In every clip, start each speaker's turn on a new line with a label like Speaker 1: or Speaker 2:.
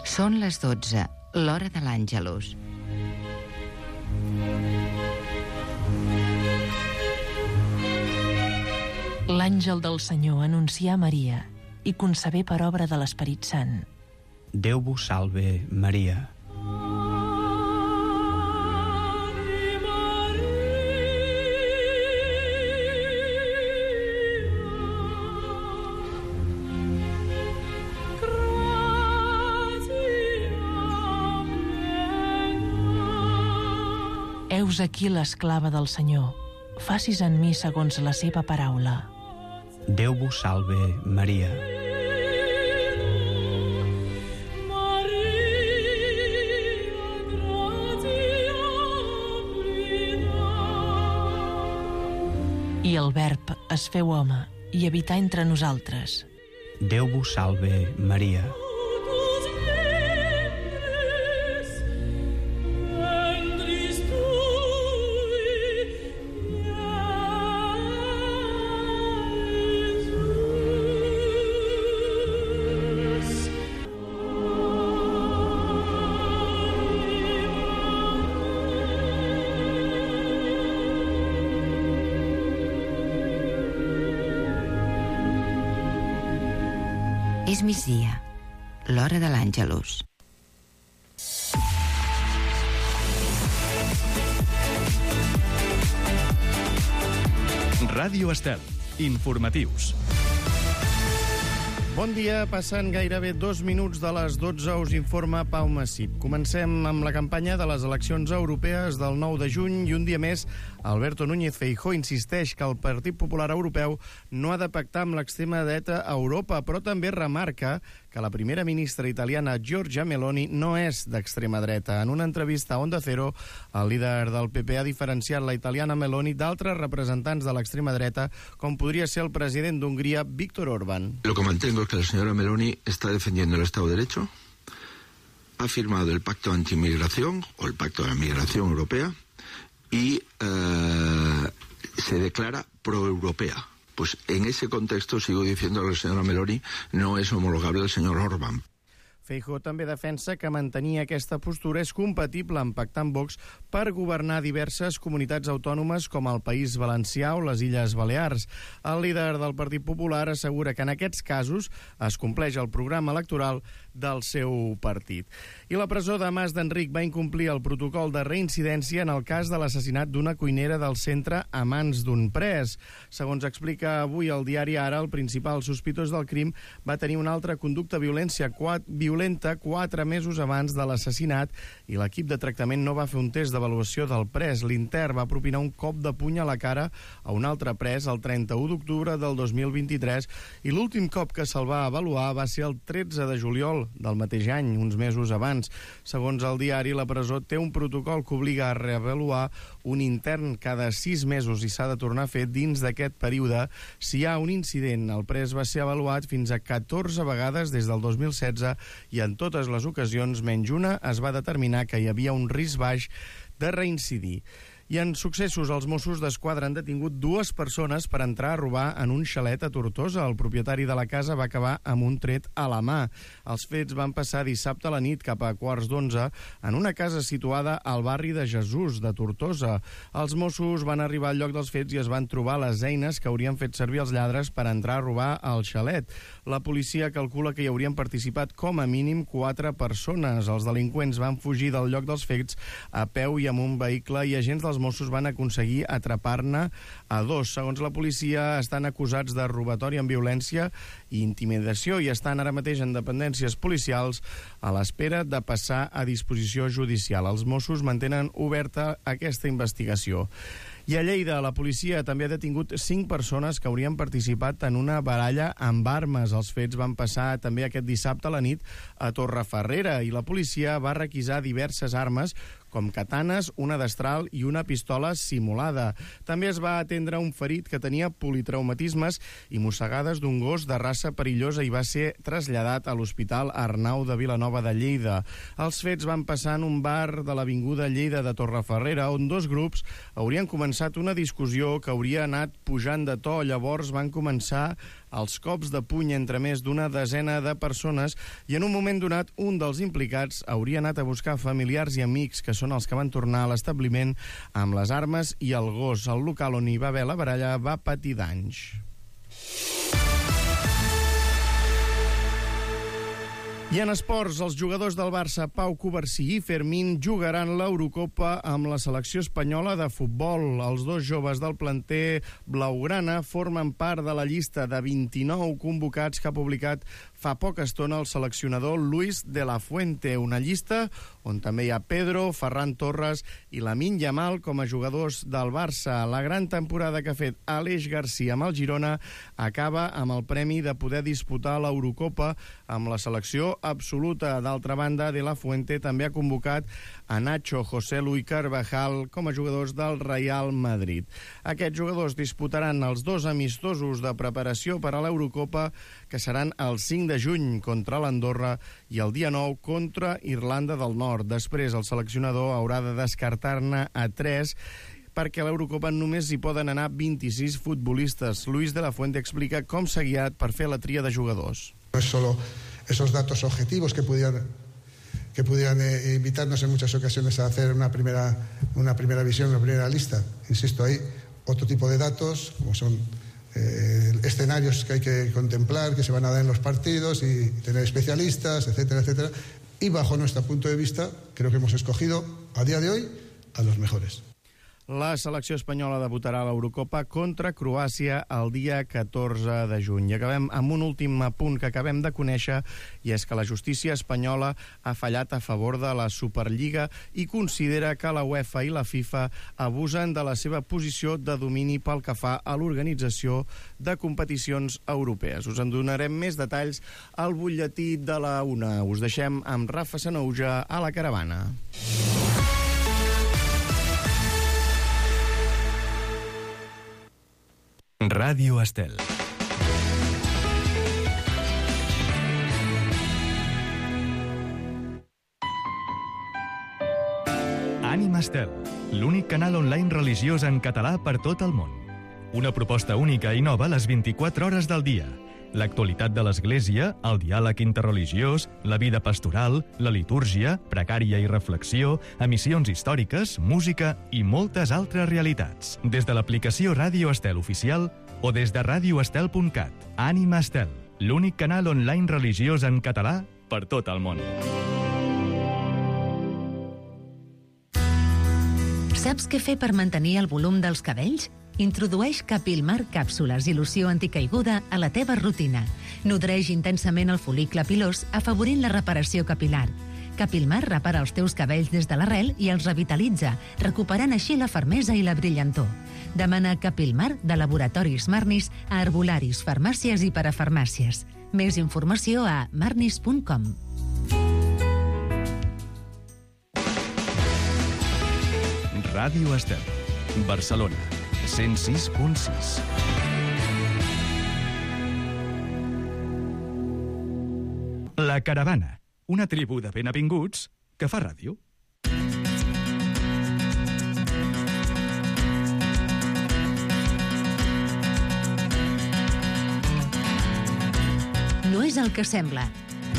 Speaker 1: Són les 12, l'hora de l'Àngelus.
Speaker 2: L'àngel del Senyor anuncià a Maria i concebé per obra de l'Esperit Sant.
Speaker 3: Déu vos salve, Maria.
Speaker 2: Heus aquí l'esclava del Senyor. Facis en mi segons la seva paraula.
Speaker 3: Déu vos salve, Maria.
Speaker 2: I el Verb es feu home i habità entre nosaltres.
Speaker 3: Déu vos salve, Maria.
Speaker 1: És migdia, l'hora de l'Àngelus.
Speaker 4: Ràdio Estel. Informatius.
Speaker 5: Bon dia, passen gairebé 2 minuts de les 12, us informa Pau Massip. Comencem amb la campanya de les eleccions europees del 9 de juny i un dia més Alberto Núñez Feijóo insisteix que el Partit Popular Europeu no ha de pactar amb l'extrema dreta a Europa, però també remarca que la primera ministra italiana Giorgia Meloni no és d'extrema dreta. En una entrevista a Onda Cero, el líder del PP ha diferenciat la italiana Meloni d'altres representants de l'extrema dreta, com podria ser el president d'Hongria, Viktor Orbán.
Speaker 6: Lo que mantengo es que la señora Meloni está defendiendo el Estado de Derecho, ha firmado el Pacto Antimigración o el Pacto de la Migración Europea y se declara pro-europea. Pues en ese contexto sigo diciendo que la señora Meloni no es homologable al señor Orbán.
Speaker 5: Feijóo també defensa que mantenir aquesta postura és compatible amb pactar amb Vox per governar diverses comunitats autònomes com el País Valencià o les Illes Balears. El líder del Partit Popular assegura que en aquests casos es compleix el programa electoral del seu partit. I la presó de Mas d'Enric va incomplir el protocol de reincidència en el cas de l'assassinat d'una cuinera del centre a mans d'un pres. Segons explica avui el diari Ara, el principal sospitós del crim va tenir una altra conducta violenta 4 mesos abans de l'assassinat i l'equip de tractament no va fer un test d'avaluació del pres. L'intern va propinar un cop de puny a la cara a un altre pres el 31 d'octubre del 2023 i l'últim cop que se'l va avaluar va ser el 13 de juliol del mateix any, uns mesos abans. Segons el diari, la presó té un protocol que obliga a reavaluar un intern cada 6 mesos i s'ha de tornar a fer dins d'aquest període. Si hi ha un incident, el pres va ser avaluat fins a 14 vegades des del 2016 i en totes les ocasions, menys una, es va determinar que hi havia un risc baix de reincidir. I en successos, els Mossos d'Esquadra han detingut 2 persones per entrar a robar en un xalet a Tortosa. El propietari de la casa va acabar amb un tret a la mà. Els fets van passar dissabte a la nit cap a 11:15 en una casa situada al barri de Jesús, de Tortosa. Els Mossos van arribar al lloc dels fets i es van trobar les eines que haurien fet servir els lladres per entrar a robar al xalet. La policia calcula que hi haurien participat com a mínim 4 persones. Els delinqüents van fugir del lloc dels fets a peu i amb un vehicle i agents dels Mossos van aconseguir atrapar-ne a 2. Segons la policia, estan acusats de robatori amb violència i intimidació i estan ara mateix en dependències policials a l'espera de passar a disposició judicial. Els Mossos mantenen oberta aquesta investigació. I a Lleida, la policia també ha detingut 5 persones que haurien participat en una baralla amb armes. Els fets van passar també aquest dissabte a la nit a Torrefarrera i la policia va requisar diverses armes com katanes, una destral i una pistola simulada. També es va atendre un ferit que tenia politraumatismes i mossegades d'un gos de raça perillosa i va ser traslladat a l'Hospital Arnau de Vilanova de Lleida. Els fets van passar en un bar de l'avinguda Lleida de Torrefarrera on 2 grups haurien començat començat una discussió que hauria anat pujant de to. Llavors van començar els cops de puny entre més d'una desena de persones i en un moment donat un dels implicats hauria anat a buscar familiars i amics, que són els que van tornar a l'establiment amb les armes i el gos. El local on hi va haver la baralla va patir danys. I en esports, els jugadors del Barça, Pau Covarsí i Fermín, jugaran l'Eurocopa amb la selecció espanyola de futbol. Els dos joves del planter blaugrana formen part de la llista de 29 convocats que ha publicat fa poca estona el seleccionador Luis de la Fuente, una llista on també hi ha Pedro, Ferran Torres i Lamine Yamal com a jugadors del Barça. La gran temporada que ha fet Aleix Garcia amb el Girona acaba amb el premi de poder disputar l'Eurocopa amb la selecció absoluta. D'altra banda, de la Fuente també ha convocat a Nacho, Joselu i Carvajal com a jugadors del Real Madrid. Aquests jugadors disputaran els dos amistosos de preparació per a l'Eurocopa, que seran el 5 de juny contra l'Andorra i el dia 9 contra Irlanda del Nord. Després el seleccionador haurà de descartar-ne a 3 perquè a l'Eurocopa només hi poden anar 26 futbolistes. Luis de la Fuente explica com s'ha guiat per fer la tria de jugadors.
Speaker 7: No es solo esos datos objetivos que pudieran invitarnos en muchas ocasiones a hacer una primera visión, una primera lista. Insisto, hay otro tipo de datos, como son escenarios que hay que contemplar, que se van a dar en los partidos y tener especialistas, etcétera, etcétera. Y bajo nuestro punto de vista, creo que hemos escogido a día de hoy a los mejores.
Speaker 5: La selecció espanyola debutarà a l'Eurocopa contra Croàcia el dia 14 de juny. I acabem amb un últim apunt que acabem de conèixer, i és que la justícia espanyola ha fallat a favor de la Superliga i considera que la UEFA i la FIFA abusen de la seva posició de domini pel que fa a l'organització de competicions europees. Us en donarem més detalls al butlletí de la una. Us deixem amb Rafa Sanouja a la caravana.
Speaker 4: Ràdio Estel. Ànima Estel, l'únic canal online religiós en català per tot el món. Una proposta única i nova les 24 hores del dia. L'actualitat de l'Església, el diàleg interreligiós, la vida pastoral, la litúrgia, precària i reflexió, emissions històriques, música i moltes altres realitats. Des de l'aplicació Ràdio Estel Oficial o des de radioestel.cat. Ànima Estel, l'únic canal online religiós en català per tot el món.
Speaker 8: Saps què fer per mantenir el volum dels cabells? Introdueix Capilmar càpsules i loció anticaiguda a la teva rutina. Nodreix intensament el fol·licle pilós, afavorint la reparació capilar. Capilmar repara els teus cabells des de l'arrel i els revitalitza, recuperant així la fermesa i la brillantor. Demana Capilmar de Laboratoris Marnis a herbolaris, farmàcies i parafarmàcies. Més informació a marnis.com.
Speaker 4: Ràdio Estel, Barcelona, 106.6. La Caravana, una tribu de benvinguts que fa ràdio.
Speaker 8: No és el que sembla.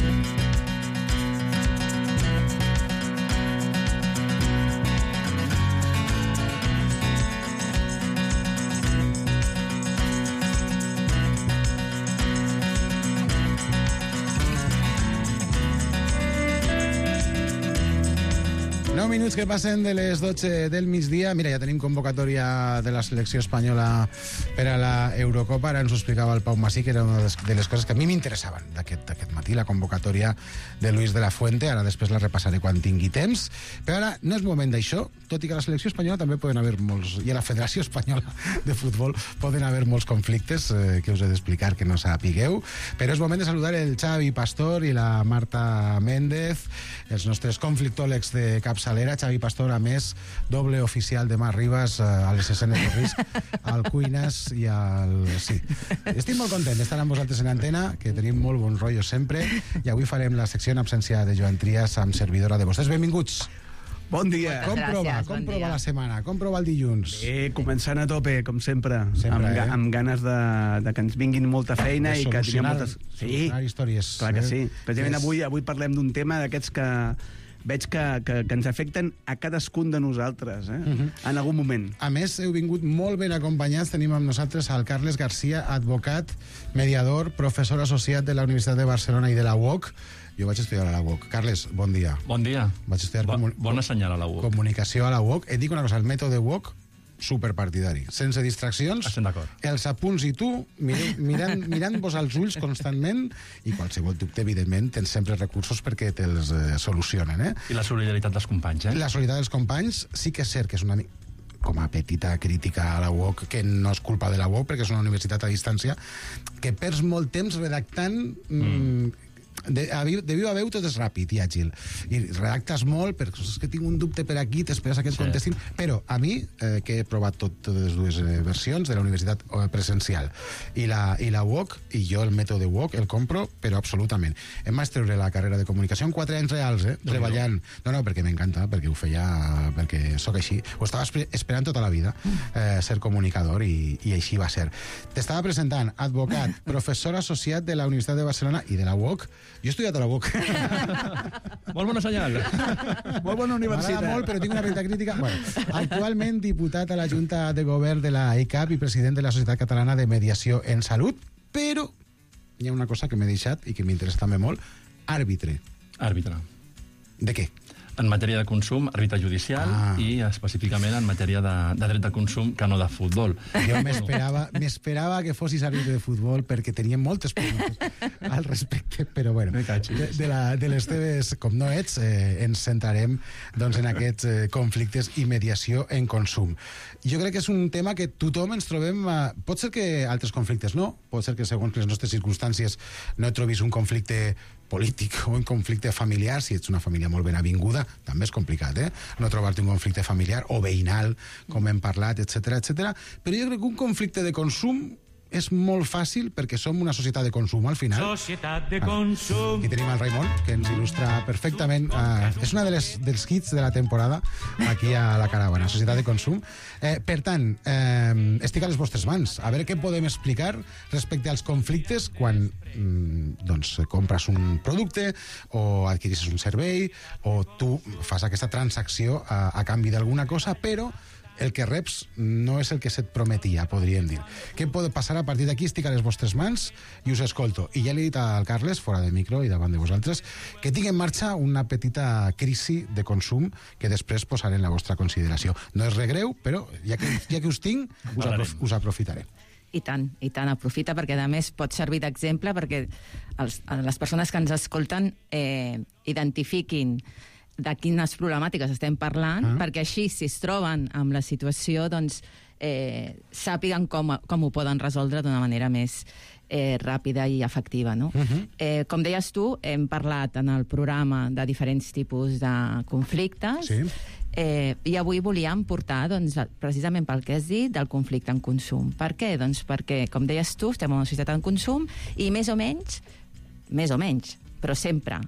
Speaker 9: Minuts que passen de les 12 del migdia. Mira, ja tenim convocatòria de la selecció espanyola per a la Eurocopa. Ara ens ho explicava el Pau Masí, que era una de les coses que a mi m'interessaven d'aquest matí, la convocatòria de Luis de la Fuente. Ara després la repassaré quan tingui temps. Però ara no és moment d'això, tot i que a la selecció espanyola també poden haver molts, i a la Federació Espanyola de Futbol poden haver molts conflictes que us he d'explicar que no sapigueu. Però és moment de saludar el Xavi Pastor i la Marta Méndez, els nostres conflictòlegs de capçalera. Xavi Pastor, a més, doble oficial de Mar Ribas a les escenes de risc, al Cuines i al... Sí. Estic molt content d'estar amb vosaltres en antena, que tenim molt bon rotllo sempre, i avui farem la secció en absència de Joan Trias amb servidora de vostès. Benvinguts.
Speaker 10: Bon dia.
Speaker 9: Com prova la setmana? Com prova el dilluns?
Speaker 10: Començant a tope, com sempre. Amb ganes de que ens vinguin molta feina i que tinguem moltes...
Speaker 9: Solucionar històries.
Speaker 10: Clar que sí. Precisament avui parlem d'un tema d'aquests que veig que ens afecten a cadascun de nosaltres, en algun moment.
Speaker 9: A més, heu vingut molt ben acompanyats. Tenim amb nosaltres el Carles Garcia, advocat, mediador, professor associat de la Universitat de Barcelona i de la UOC. Jo vaig estudiar a la UOC. Carles, bon dia.
Speaker 11: Bon dia.
Speaker 9: Vaig estudiar
Speaker 11: bona senyal a la UOC.
Speaker 9: Comunicació a la UOC. Et dic una cosa, el mètode UOC, superpartidari. Sense distraccions.
Speaker 11: Estem d'acord.
Speaker 9: Els apunts i tu, mirant-vos als ulls constantment, i qualsevol dubte, evidentment, tens sempre recursos perquè te'ls solucionen.
Speaker 11: I la solidaritat dels companys,
Speaker 9: La solidaritat dels companys sí que és cert que és una com a petita crítica a la UOC, que no és culpa de la UOC, perquè és una universitat a distància, que perds molt temps redactant... de viva veu tot és ràpid i àgil i redactes molt perquè és que tinc un dubte per aquí, t'esperes que et contestin, però a mi, que he provat totes les dues versions de la universitat presencial i la UOC, i jo el mètode UOC el compro, però absolutament. Em vaig treure la carrera de comunicació en 4 anys reals, treballant, no, perquè m'encanta, perquè ho feia, perquè sóc així, ho estava esperant tota la vida, ser comunicador, i així va ser. T'estava presentant advocat, professor associat de la Universitat de Barcelona i de la UOC. Jo he estudiat a la UOC.
Speaker 11: Molt bona senyal.
Speaker 10: Molt bona universitat.
Speaker 9: M'agrada molt, però tinc una petita crítica. Bueno, actualment diputat a la Junta de Govern de la ECAP i president de la Societat Catalana de Mediació en Salut, però hi ha una cosa que m'he deixat i que m'interessa també molt, àrbitre.
Speaker 11: Àrbitre.
Speaker 9: De què?
Speaker 11: En matèria de consum, àrbitre judicial, i específicament en matèria de dret de consum, que no de futbol.
Speaker 9: Jo m'esperava que fossis àrbitre de futbol perquè tenia moltes preguntes al respecte, però bueno, de les teves, com no ets, ens centrarem doncs, en aquests conflictes i mediació en consum. Jo crec que és un tema que tothom ens trobem... Pot ser que altres conflictes no, pot ser que segons les nostres circumstàncies no trobis un conflicte polític o un conflicte familiar, si ets una família molt ben avinguda, també és complicat, no trobar-te un conflicte familiar o veïnal, com hem parlat, etc. Però jo crec que un conflicte de consum és molt fàcil perquè som una societat de consum al final.
Speaker 12: Societat de consum.
Speaker 9: Aquí tenim el Raimon, que ens il·lustra perfectament. És una dels hits de la temporada aquí a la caravana, Societat de consum. Per tant, estic a les vostres mans. A veure què podem explicar respecte als conflictes quan compres un producte o adquirisses un servei o tu fas aquesta transacció a canvi d'alguna cosa, però el que reps no és el que se't prometia, podríem dir. Què pot passar a partir d'aquí? Estic a les vostres mans i us escolto. I ja li he dit al Carles, fora de micro i davant de vosaltres, que tinc en marxa una petita crisi de consum que després posaré en la vostra consideració. No és regreu, però ja que us tinc, us aprofitaré.
Speaker 13: I tant, aprofita, perquè a més pot servir d'exemple perquè les persones que ens escolten identifiquin de quines problemàtiques estem parlant, perquè així, si es troben amb la situació, doncs sàpiguen com ho poden resoldre d'una manera més ràpida i efectiva, no? Com deies tu, hem parlat en el programa de diferents tipus de conflictes, i avui volíem portar, precisament pel que has dit, del conflicte en consum. Per què? Doncs perquè, com deies tu, estem en una societat en consum i més o menys, però sempre,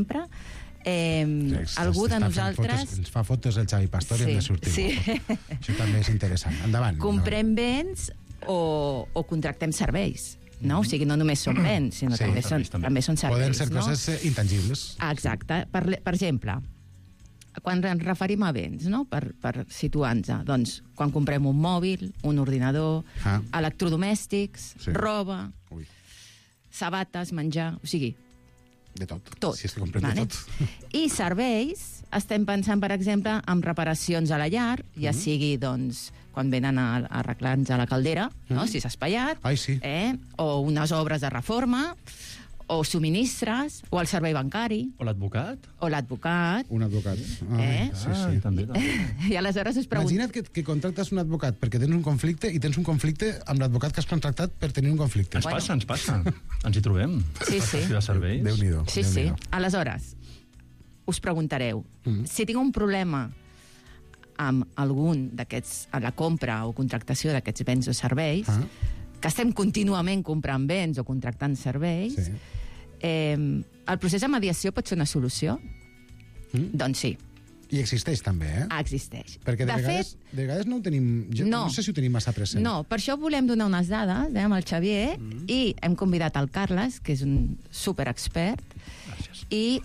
Speaker 13: algú de nosaltres...
Speaker 9: Ens fa fotos el Xavi Pastor i hem de sortir. Això també és interessant. Endavant.
Speaker 13: Comprem béns o contractem serveis. No? O sigui, no només són béns, sinó també són serveis.
Speaker 9: Poden ser coses intangibles.
Speaker 13: Exacte. Per exemple, quan ens referim a béns, no? Per situar-nos, doncs, quan comprem un mòbil, un ordinador, electrodomèstics, roba, sabates, menjar, o sigui,
Speaker 9: de tot.
Speaker 13: Si és que comprem de tot. I serveis, estem pensant, per exemple, en reparacions a la llar, ja sigui, doncs, quan venen a arreglar-nos a la caldera, si s'ha espaiat, o unes obres de reforma, o subministres, o el servei bancari.
Speaker 11: O l'advocat.
Speaker 9: Un advocat. Sí.
Speaker 11: També.
Speaker 13: I aleshores us pregunto...
Speaker 9: Imagina't que contractes un advocat perquè tens un conflicte i tens un conflicte amb l'advocat que has contractat per tenir un conflicte.
Speaker 11: Ens passa. Ens hi trobem.
Speaker 13: Sí.
Speaker 11: De serveis.
Speaker 9: Déu-n'hi-do.
Speaker 13: Sí. Aleshores, us preguntareu, si tinc un problema amb algun d'aquests, a la compra o contractació d'aquests béns o serveis, que estem contínuament comprant béns o contractant serveis, el procés de mediació pot ser una solució? Doncs sí.
Speaker 9: I existeix també, eh?
Speaker 13: Existeix.
Speaker 9: Perquè de vegades no ho tenim... No sé si ho tenim massa present.
Speaker 13: No, per això volem donar unes dades amb el Xavier i hem convidat el Carles, que és un superexpert, i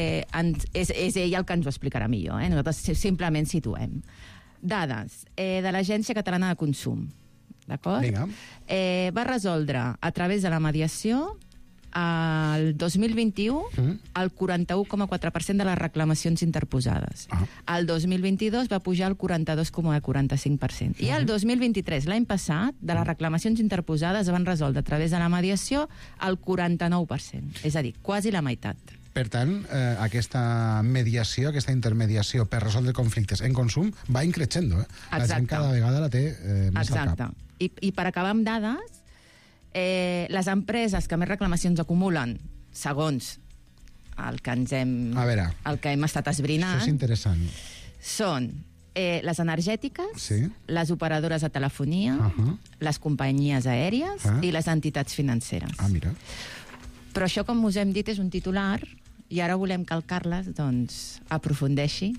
Speaker 13: és ell el que ens ho explicarà millor. Nosaltres simplement situem. Dades de l'Agència Catalana de Consum. D'acord?
Speaker 9: Vinga.
Speaker 13: Va resoldre, a través de la mediació, el 2021 el 41,4% de les reclamacions interposades. El 2022 va pujar al 42,45%. I el 2023, l'any passat, de les reclamacions interposades van resoldre a través de la mediació el 49%. És a dir, quasi la meitat.
Speaker 9: Per tant, aquesta mediació, aquesta intermediació per resoldre conflictes en consum va increixent, eh? La gent cada vegada la té més al cap.
Speaker 13: I per acabar amb dades, les empreses que més reclamacions acumulen, segons el que hem estat esbrinant...
Speaker 9: Això és interessant.
Speaker 13: Són les energètiques, les operadores de telefonia, les companyies aèries i les entitats financeres.
Speaker 9: Mira.
Speaker 13: Però això, com us hem dit, és un titular i ara volem que el Carles aprofundeixi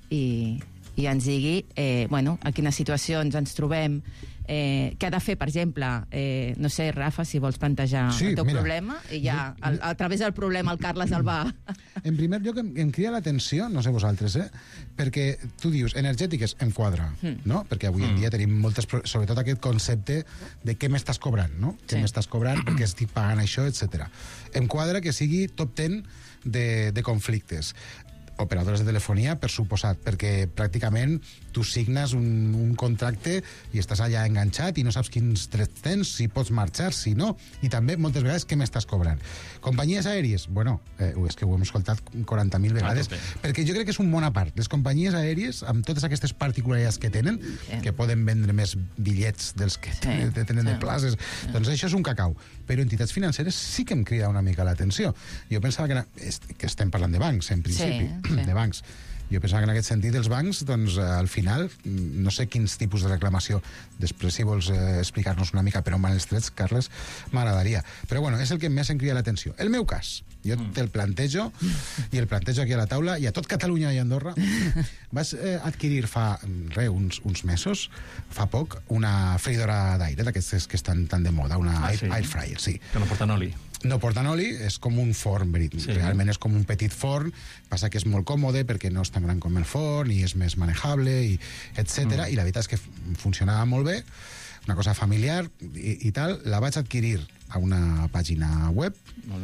Speaker 13: i ens digui a quines situacions ens trobem, què ha de fer, per exemple, no sé, Rafa, si vols plantejar el teu problema, i ja, a través del problema el Carles el va...
Speaker 9: En primer lloc, em crida l'atenció, no sé vosaltres, perquè tu dius, energètiques em quadra, no? Perquè avui en dia tenim sobretot aquest concepte de què m'estàs cobrant, no? Què m'estàs cobrant, perquè estic pagant això, etc. Em quadra que sigui top 10 de conflictes. Operadores de telefonia, per suposat, perquè pràcticament tu signes un contracte i estàs allà enganxat i no saps quins drets tens, si pots marxar, si no, i també moltes vegades què m'estàs cobrant. Companyies aèries, bueno, és que ho hem escoltat 40.000 vegades, perquè jo crec que és un món a part. Les companyies aèries, amb totes aquestes particularitats que tenen, que poden vendre més bitllets dels que tenen de places, doncs això és un cacau. Però entitats financeres sí que em crida una mica l'atenció. Jo pensava que estem parlant de bancs, en principi, de bancs. Jo pensava que en aquest sentit els bancs, doncs, al final, no sé quins tipus de reclamació, després si vols explicar-nos una mica per on van els trets, Carles, m'agradaria. Però bueno, és el que més em crida l'atenció. El meu cas, jo te'l plantejo, i el plantejo aquí a la taula, i a tot Catalunya i Andorra. Vaig adquirir fa uns mesos, fa poc, una freidora d'aire, d'aquestes que estan tan de moda, una air fryer, sí.
Speaker 11: Que no porten oli.
Speaker 9: No porten oli, és com un forn, realment és com un petit forn, passa que és molt còmode perquè no és tan gran com el forn i és més manejable, etc. I la veritat és que funcionava molt bé, una cosa familiar i tal. La vaig adquirir a una pàgina web,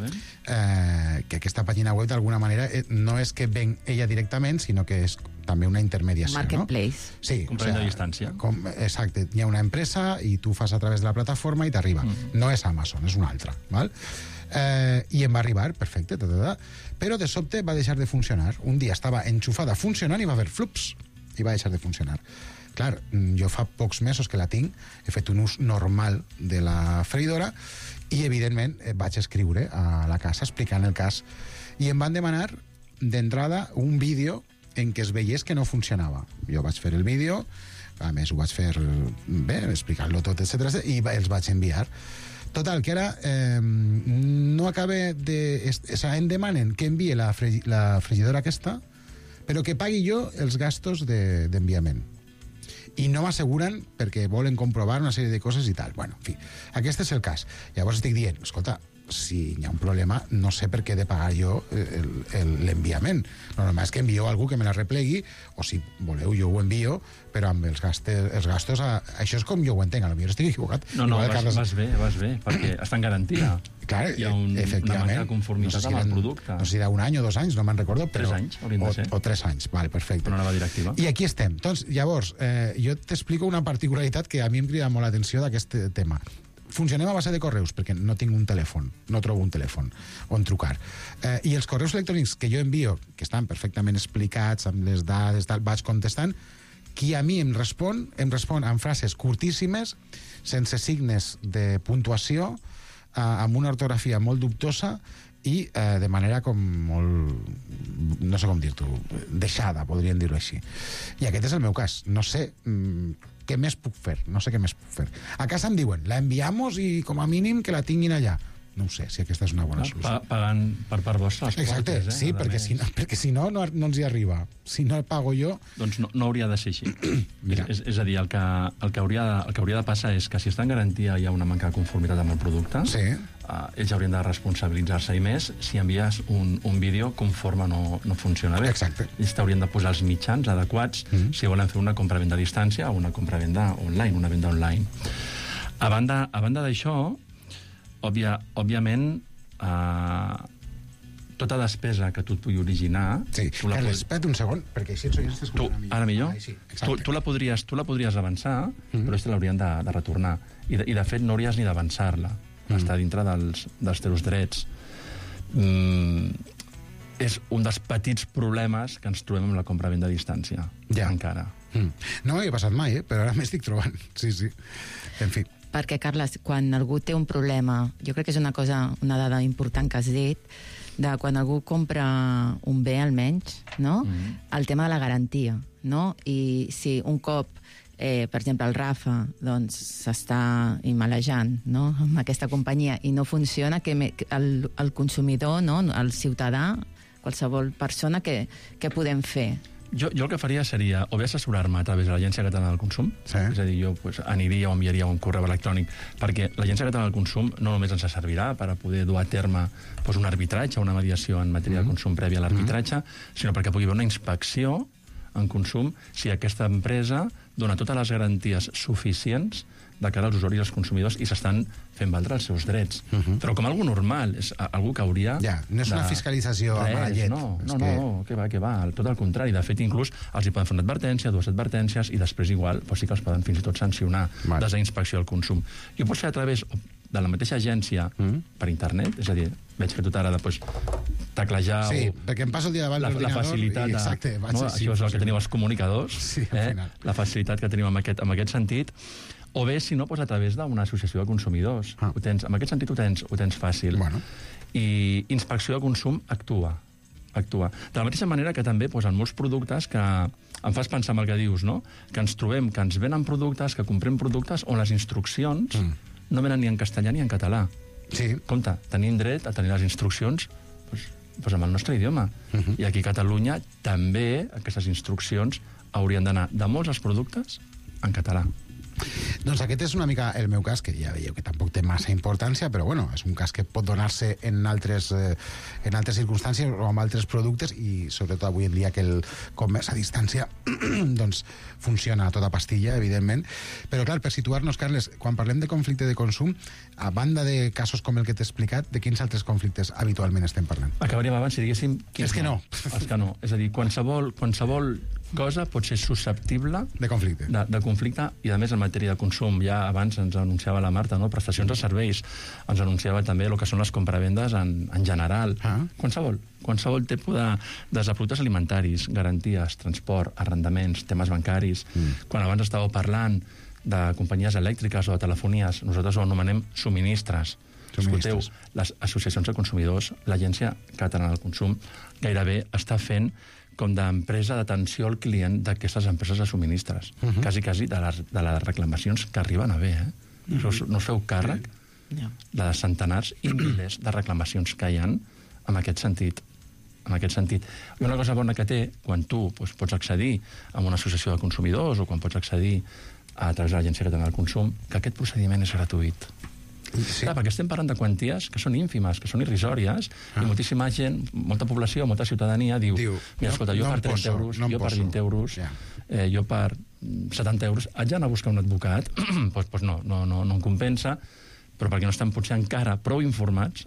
Speaker 9: que aquesta pàgina web d'alguna manera no és que ven ella directament, sinó que és també una intermediació.
Speaker 13: Marketplace.
Speaker 9: Sí.
Speaker 11: Comprant a distància.
Speaker 9: Exacte. Hi ha una empresa i tu fas a través de la plataforma i t'arriba. No és Amazon, és una altra. Val? I em va arribar, perfecte, però de sobte va deixar de funcionar. Un dia estava enxufada funcionant i va haver flups i va deixar de funcionar. Clar, jo fa pocs mesos que la tinc, he fet un ús normal de la freidora i, evidentment, vaig escriure a la casa explicant el cas. I em van demanar, d'entrada, un vídeo en què es veiés que no funcionava. Jo vaig fer el vídeo, a més ho vaig fer bé, explicant-lo tot, etc. i els vaig enviar. Total, que ara no acaba de... Em demanen que enviï la frigidora aquesta, però que pagui jo els gastos d'enviament. I no m'asseguren perquè volen comprovar una sèrie de coses i tal. Bueno, en fi, aquest és el cas. Llavors estic dient, escolta, si hi ha un problema, no sé per què he de pagar jo l'enviament. Lo normal és que envieu algú que me la replegui, o si voleu jo ho envio, però amb els gastos... Això és com jo ho entenc, potser estic equivocat.
Speaker 11: No, vas bé, perquè està en garantia.
Speaker 9: Clar,
Speaker 11: hi ha una manca de conformitat amb el producte.
Speaker 9: No sé si era 1 any o 2 anys, no me'n recordo.
Speaker 11: 3 anys, haurien de ser.
Speaker 9: O 3 anys, vale, perfecte.
Speaker 11: Una nova directiva.
Speaker 9: I aquí estem. Doncs, llavors, jo t'explico una particularitat que a mi em crida molt l'atenció d'aquest tema. Funcionem a base de correus, perquè no tinc un telèfon, no trobo un telèfon on trucar. I els correus electrònics que jo envio, que estan perfectament explicats, amb les dades, tal, vaig contestant, qui a mi em respon amb frases curtíssimes, sense signes de puntuació, amb una ortografia molt dubtosa i de manera com molt, no sé com dir-t'ho, deixada, podríem dir-ho així. I aquest és el meu cas. No sé què més puc fer, no sé què més puc fer. A casa em diuen, la enviamos i com a mínim que la tinguin allà. No ho sé, si aquesta és una bona solució.
Speaker 11: Pagant per part vostra les
Speaker 9: Exacte,
Speaker 11: quotes,
Speaker 9: sí, perquè si no ens hi arriba. Si no el pago jo...
Speaker 11: Doncs no hauria de ser així. És a dir, el que hauria de passar és que si està en garantia hi ha una manca de conformitat amb el producte, ells haurien de responsabilitzar-se, i més si envies un vídeo conforme no funciona bé.
Speaker 9: Exacte.
Speaker 11: Ells t'haurien de posar els mitjans adequats si volen fer una compra-venda a distància o una compra-venda online, una venda online. A banda d'això, òbviament, tota despesa que tu et pugui originar...
Speaker 9: Sí, espera't un segon, perquè així els oients t'escoltaran millor.
Speaker 11: Ara millor? Tu la podries avançar, però ells te l'haurien de retornar. I de fet no hauries ni d'avançar-la. Està dintre dels teus drets. És un dels petits problemes que ens trobem amb la compra-venda a distància. Ja. Encara.
Speaker 9: No m'hi he passat mai, però ara m'estic trobant. Sí. En fi.
Speaker 13: Perquè, Carles, quan algú té un problema, jo crec que és una dada important que has dit, de quan algú compra un bé, almenys, no? El tema de la garantia, no? I si un cop, per exemple, el Rafa s'està imalejant, no?, amb aquesta companyia i no funciona, que el consumidor, no?, el ciutadà, qualsevol persona, què podem fer?
Speaker 11: Jo el que faria seria o bé assessorar-me a través de l'Agència Catalana del Consum, és a dir, jo aniria o enviaria un correu electrònic, perquè l'Agència Catalana del Consum no només ens servirà per a poder dur a terme un arbitratge, una mediació en matèria de consum prèvia a l'arbitratge, sinó perquè pugui haver una inspecció en consum si aquesta empresa dona totes les garanties suficients de cara als usuaris i als consumidors i s'estan fent valdre els seus drets. Però com algo normal, és algo que hauria...
Speaker 9: Ja, no és una fiscalització a mala llet.
Speaker 11: No, que va, tot el contrari. De fet, inclús els hi poden fer una advertència, 2 advertències, i després igual sí que els poden fins i tot sancionar des d'inspecció al consum. I ho pots fer a través de la mateixa agència per internet, és a dir, veig que tu t'agrada teclejar...
Speaker 9: Sí, perquè em passo el dia davant
Speaker 11: la facilitat...
Speaker 9: Exacte,
Speaker 11: això és el que teniu els comunicadors, la facilitat que tenim en aquest sentit. O bé, si no, a través d'una associació de consumidors. En aquest sentit ho tens fàcil. I Inspecció de Consum actua. De la mateixa manera que també en molts productes que em fas pensar en el que dius, no? Que ens trobem, que ens venen productes, que comprem productes on les instruccions no venen ni en castellà ni en català. Compte, tenim dret a tenir les instruccions amb el nostre idioma. I aquí a Catalunya també aquestes instruccions haurien d'anar de molts dels productes en català.
Speaker 9: Doncs aquest és una mica el meu cas, que ja veieu que tampoc té massa importància, però bueno, és un cas que pot donar-se en altres circumstàncies o amb altres productes, i sobretot avui en dia que el comerç a distància doncs funciona a tota pastilla, evidentment. Però clar, per situar-nos, Carles, quan parlem de conflicte de consum, a banda de casos com el que t'he explicat, de quins altres conflictes habitualment estem parlant?
Speaker 11: Acabaríem abans si diguéssim...
Speaker 9: És que no.
Speaker 11: És que no. És a dir, qualsevol cosa pot ser susceptible
Speaker 9: de conflicte.
Speaker 11: De conflicte, i a més en matèria de consum. Ja abans ens anunciava la Marta, no? Prestacions de serveis. Ens anunciava també el que són les compravendes en general. Qualsevol tipus de productes alimentaris, garanties, transport, arrendaments, temes bancaris. Quan abans estàveu parlant de companyies elèctriques o de telefonies, nosaltres ho anomenem subministres. Escolteu, les associacions de consumidors, l'Agència Catalana del Consum, gairebé està fent com d'empresa d'atenció al client d'aquestes empreses de subministres. Quasi de les reclamacions que arriben a haver. No us feu càrrec de centenars i milers de reclamacions que hi ha en aquest sentit. I una cosa bona que té, quan tu pots accedir a una associació de consumidors o quan pots accedir a través de l'Agència Catalana del Consum, que aquest procediment és gratuït. Clar, perquè estem parlant de quanties que són ínfimes, que són irrisòries, i moltíssima gent, molta població, molta ciutadania diu mira, escolta, jo per 30 euros, jo per 20 euros, jo per 70 euros, haig d'anar a buscar un advocat? Doncs no em compensa, però perquè no estan potser encara prou informats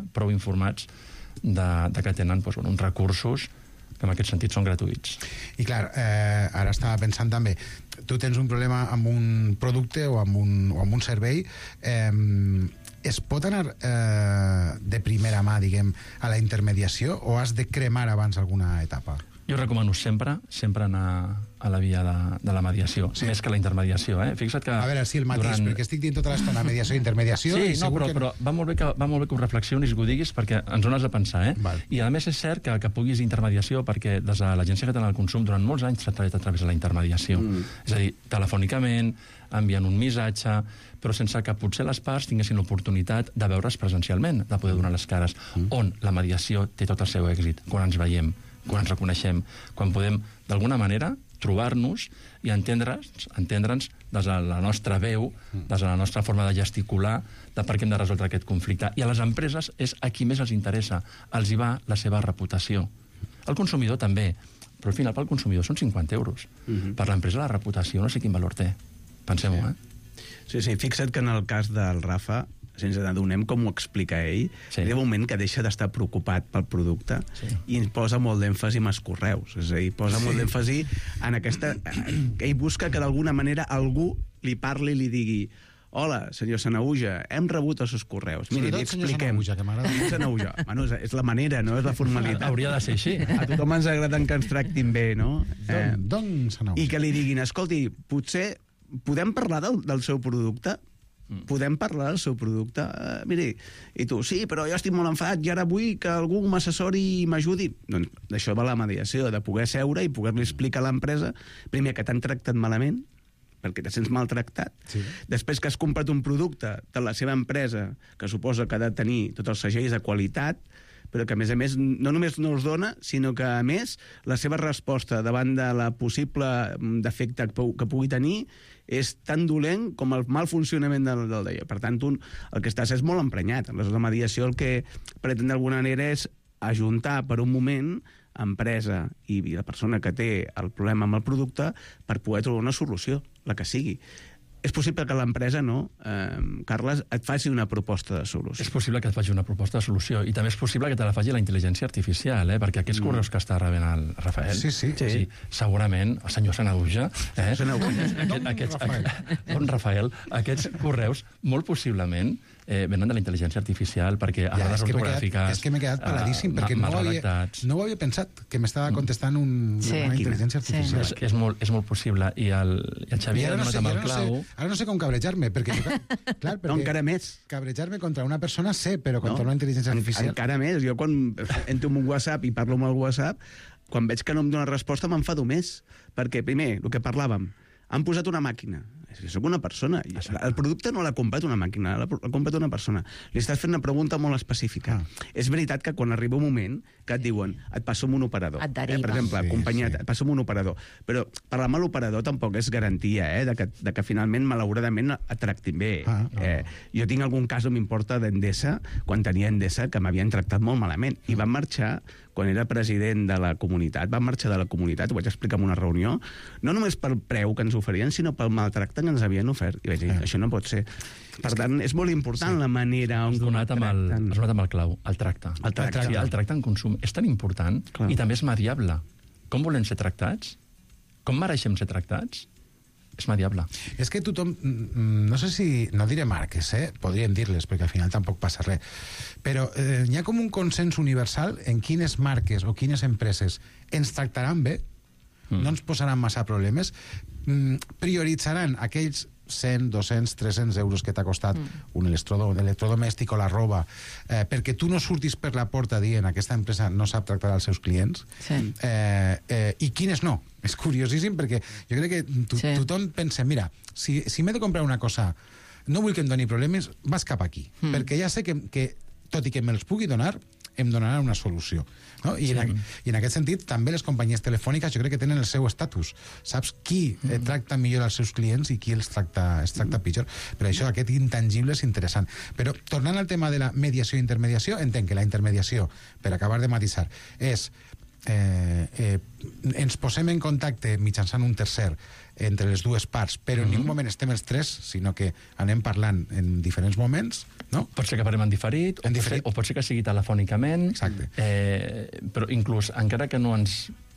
Speaker 11: de que tenen uns recursos que en aquest sentit són gratuïts.
Speaker 9: I clar, ara estava pensant també, tu tens un problema amb un producte o amb un servei, es pot anar de primera mà, diguem, a la intermediació, o has de cremar abans alguna etapa?
Speaker 11: Jo recomano sempre anar a la via de la mediació, més que la intermediació. Fixa't que...
Speaker 9: A veure, sí, el mateix, perquè estic dient tota l'estona mediació i intermediació...
Speaker 11: Sí, no, però va molt bé que ho reflexionis i que ho diguis, perquè ens ho has de pensar, I a més és cert que puguis intermediació, perquè des de l'Agència Catalana del Consum durant molts anys s'ha treballat a través de la intermediació. És a dir, telefònicament, enviant un missatge, però sense que potser les parts tinguessin l'oportunitat de veure's presencialment, de poder donar les cares, on la mediació té tot el seu èxit, quan ens veiem, quan ens reconeixem, quan podem, d'alguna manera, trobar-nos i entendre'ns des de la nostra veu, des de la nostra forma de gesticular, de per què hem de resoldre aquest conflicte. I a les empreses és a qui més els interessa. Els hi va la seva reputació. El consumidor també, però al final pel consumidor són 50 euros. Per l'empresa la reputació no sé quin valor té. Pensem-ho,
Speaker 10: Sí, fixa't que en el cas del Rafa, sense adonem com ho explica ell, hi ha un moment que deixa d'estar preocupat pel producte i posa molt d'èmfasi en els correus. És a dir, posa molt d'èmfasi en aquesta... Ell busca que d'alguna manera algú li parli i li digui: hola, senyor Sanahuja, hem rebut els seus correus. Miri, li expliquem.
Speaker 9: Senyor Sanahuja, que m'agrada.
Speaker 10: Sanahuja. Bueno, és la manera, no? És la formalitat.
Speaker 11: Hauria de ser així.
Speaker 10: A tothom ens agrada que ens tractin bé, no?
Speaker 9: Don Sanahuja.
Speaker 10: I que li diguin: escolti, potser podem parlar del seu producte? Podem parlar del seu producte? Miri, i tu, sí, però jo estic molt enfadat i ara vull que algú m'assessori i m'ajudi. Doncs d'això va la mediació, de poder seure i poder-li explicar a l'empresa, primer, que t'han tractat malament, perquè te sents maltractat. Després, que has comprat un producte de la seva empresa, que suposa que ha de tenir tots els segells de qualitat, però que, a més, no només no els dona, sinó que, a més, la seva resposta davant de la possible defecte que pugui tenir és tan dolent com el mal funcionament del d'allò. Per tant, tu el que estàs és molt emprenyat. Aleshores, la mediació el que pretén d'alguna manera és ajuntar per un moment empresa i la persona que té el problema amb el producte per poder trobar una solució, la que sigui. És possible que l'empresa, Carles, et faci una proposta de solució.
Speaker 11: És possible que et faci una proposta de solució i també és possible que te la faci la intel·ligència artificial, perquè aquests correus que està rebent el Rafael, segurament, el senyor Sanahuja, Don Rafael, aquests correus, molt possiblement, venen de la intel·ligència artificial perquè a vegades ortogràfiques...
Speaker 9: És que m'he quedat paradíssim, perquè no ho havia pensat, que m'estava contestant una intel·ligència artificial.
Speaker 11: És molt possible, i el Xavier ha donat amb el clau...
Speaker 9: Ara no sé com cabrejar-me, perquè...
Speaker 10: No, encara més.
Speaker 9: Cabrejar-me contra una persona sé, però contra una intel·ligència artificial...
Speaker 10: Encara més. Jo quan entro en un WhatsApp i parlo amb el WhatsApp, quan veig que no em dona resposta m'enfado més. Perquè, primer, el que parlàvem, han posat una màquina. Jo soc una persona. El producte no l'ha comprat una màquina, l'ha comprat una persona. Li estàs fent una pregunta molt específica. És veritat que quan arriba un moment que et diuen et passo amb un operador.
Speaker 13: Et deriva.
Speaker 10: Per exemple, companyia, et passo amb un operador. Però parlar amb l'operador tampoc és garantia de que finalment, malauradament, et tractin bé. Jo tinc algun cas on m'importa d'Endesa, quan tenia Endesa, que m'havien tractat molt malament. I van marxar, quan era president de la comunitat, van marxar de la comunitat, ho vaig explicar en una reunió, no només pel preu que ens oferien, sinó pel maltracte que ens havien ofert. I vaig dir, això no pot ser. Per tant, és molt important la manera on...
Speaker 11: Has donat amb el clau, el tracte. El tracte en consum és tan important i també és mediable. Com volem ser tractats? Com mereixem ser tractats? És mediable.
Speaker 9: És que tothom, no sé si, no diré marques, podríem dir-les, perquè al final tampoc passa res, però hi ha com un consens universal en quines marques o quines empreses ens tractaran bé, no ens posaran massa problemes, prioritzaran aquells 100, 200, 300 euros que t'ha costat un electrodomèstic o la roba, perquè tu no surtis per la porta dient aquesta empresa no sap tractar els seus clients, i quines no. És curiosíssim perquè jo crec que tothom pensa, mira, si m'he de comprar una cosa, no vull que em doni problemes, vas cap aquí, perquè ja sé que tot i que me'ls pugui donar, em donaran una solució. No? I en aquest sentit, també les companyies telefòniques jo crec que tenen el seu estatus. Saps qui tracta millor els seus clients i qui els tracta pitjor. Per això aquest intangible és interessant. Però tornant al tema de la mediació i intermediació, entenc que la intermediació, per acabar de matisar, és ens posem en contacte mitjançant un tercer entre les dues parts, però en ningú moment estem els tres, sinó que anem parlant en diferents moments, no?
Speaker 11: Pot ser que parlem en diferit, o pot ser que sigui telefònicament.
Speaker 9: Exacte.
Speaker 11: Però inclús, encara que no ens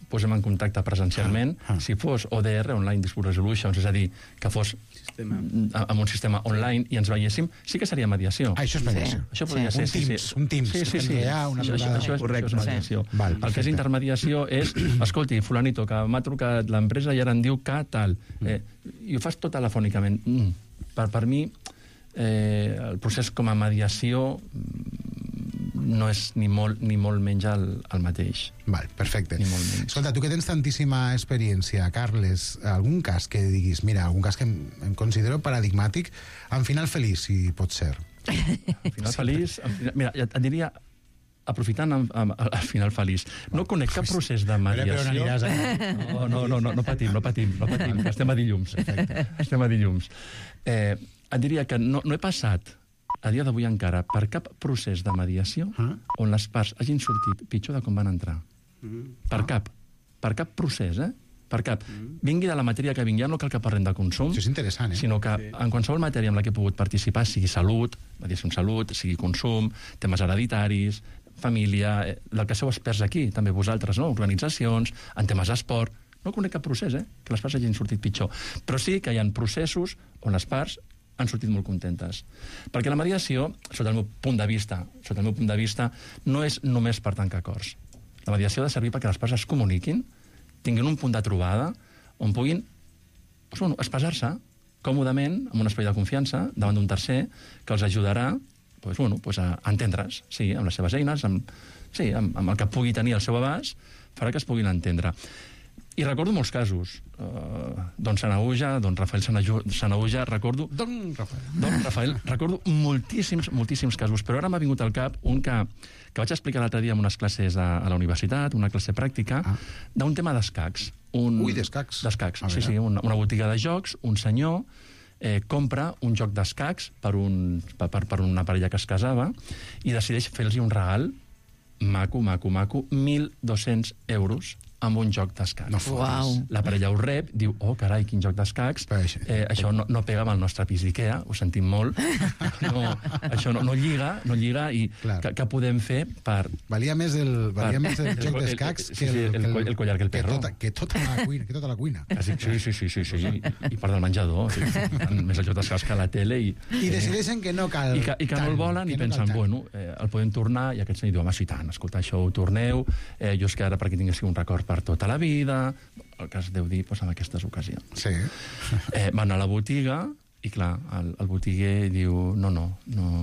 Speaker 11: posem en contacte presencialment. Si fos ODR, Online Dispute Resolution, és a dir, que fos amb un sistema online i ens veiéssim, sí que seria mediació.
Speaker 9: Això és mediació.
Speaker 11: Això podria ser,
Speaker 9: un Teams.
Speaker 11: Això és mediació. El que és intermediació és, escolti, fulanito, que m'ha trucat l'empresa i ara em diu que tal. I ho fas tot telefònicament. Per mi, el procés com a mediació no és ni molt menys el mateix.
Speaker 9: Val, perfecte. Escolta, tu que tens tantíssima experiència, Carles, algun cas que diguis, mira, algun cas que em considero paradigmàtic, en final feliç, si pot ser.
Speaker 11: En final feliç... Mira, et diria, aprofitant el final feliç, no conec cap procés de mediació... No patim, que estem a dilluns. Estem a dilluns. Et diria que no he passat a dia d'avui encara per cap procés de mediació on les parts hagin sortit pitjor de com van entrar. Per cap procés, per cap. Vingui de la matèria que vingui, ja no cal que parlem de consum.
Speaker 9: Això és interessant,
Speaker 11: sinó que en qualsevol matèria en la que he pogut participar, sigui salut, mediació en salut, sigui consum, temes hereditaris, família, el que sou experts aquí, també vosaltres, no? Organitzacions, en temes d'esport. No conec cap procés, que les parts hagin sortit pitjor. Però sí que hi ha processos on les parts han sortit molt contentes. Perquè la mediació, sota el meu punt de vista, no és només per tancar acords. La mediació ha de servir perquè les parts es comuniquin, tinguin un punt de trobada on puguin expressar-se còmodament, amb un espai de confiança, davant d'un tercer, que els ajudarà a entendre's, sí, amb les seves eines, amb el que pugui tenir al seu abast, farà que es puguin entendre. I recordo molts casos. Don Sanahuja, don Rafael Sanahuja, recordo moltíssims casos, però ara m'ha vingut al cap un que vaig explicar l'altre dia en unes classes a la universitat, una classe pràctica, d'un tema d'escacs.
Speaker 9: D'escacs?
Speaker 11: D'escacs, sí, una botiga de jocs, un senyor compra un joc d'escacs per una parella que es casava i decideix fer-los un regal maco, 1.200 euros amb un joc d'escacs. La parella ho rep, diu, oh, carai, quin joc d'escacs, això no pega amb el nostre pis d'Ikea, ho sentim molt, això no lliga, i què podem fer per...
Speaker 9: Valia més el joc d'escacs que
Speaker 11: el collar que el perro.
Speaker 9: Que tota la cuina.
Speaker 11: Sí, i part del menjador, més el joc d'escacs que la tele.
Speaker 9: I decideixen que no cal...
Speaker 11: I que no el volen i pensen, bueno, el podem tornar, i aquest senyor diu, home, sí tant, escolta, això ho torneu, jo és que ara perquè tingués un record per tota la vida, el que es deu dir en aquestes ocasions.
Speaker 9: Sí.
Speaker 11: Van a la botiga i, clar, el botiguer diu no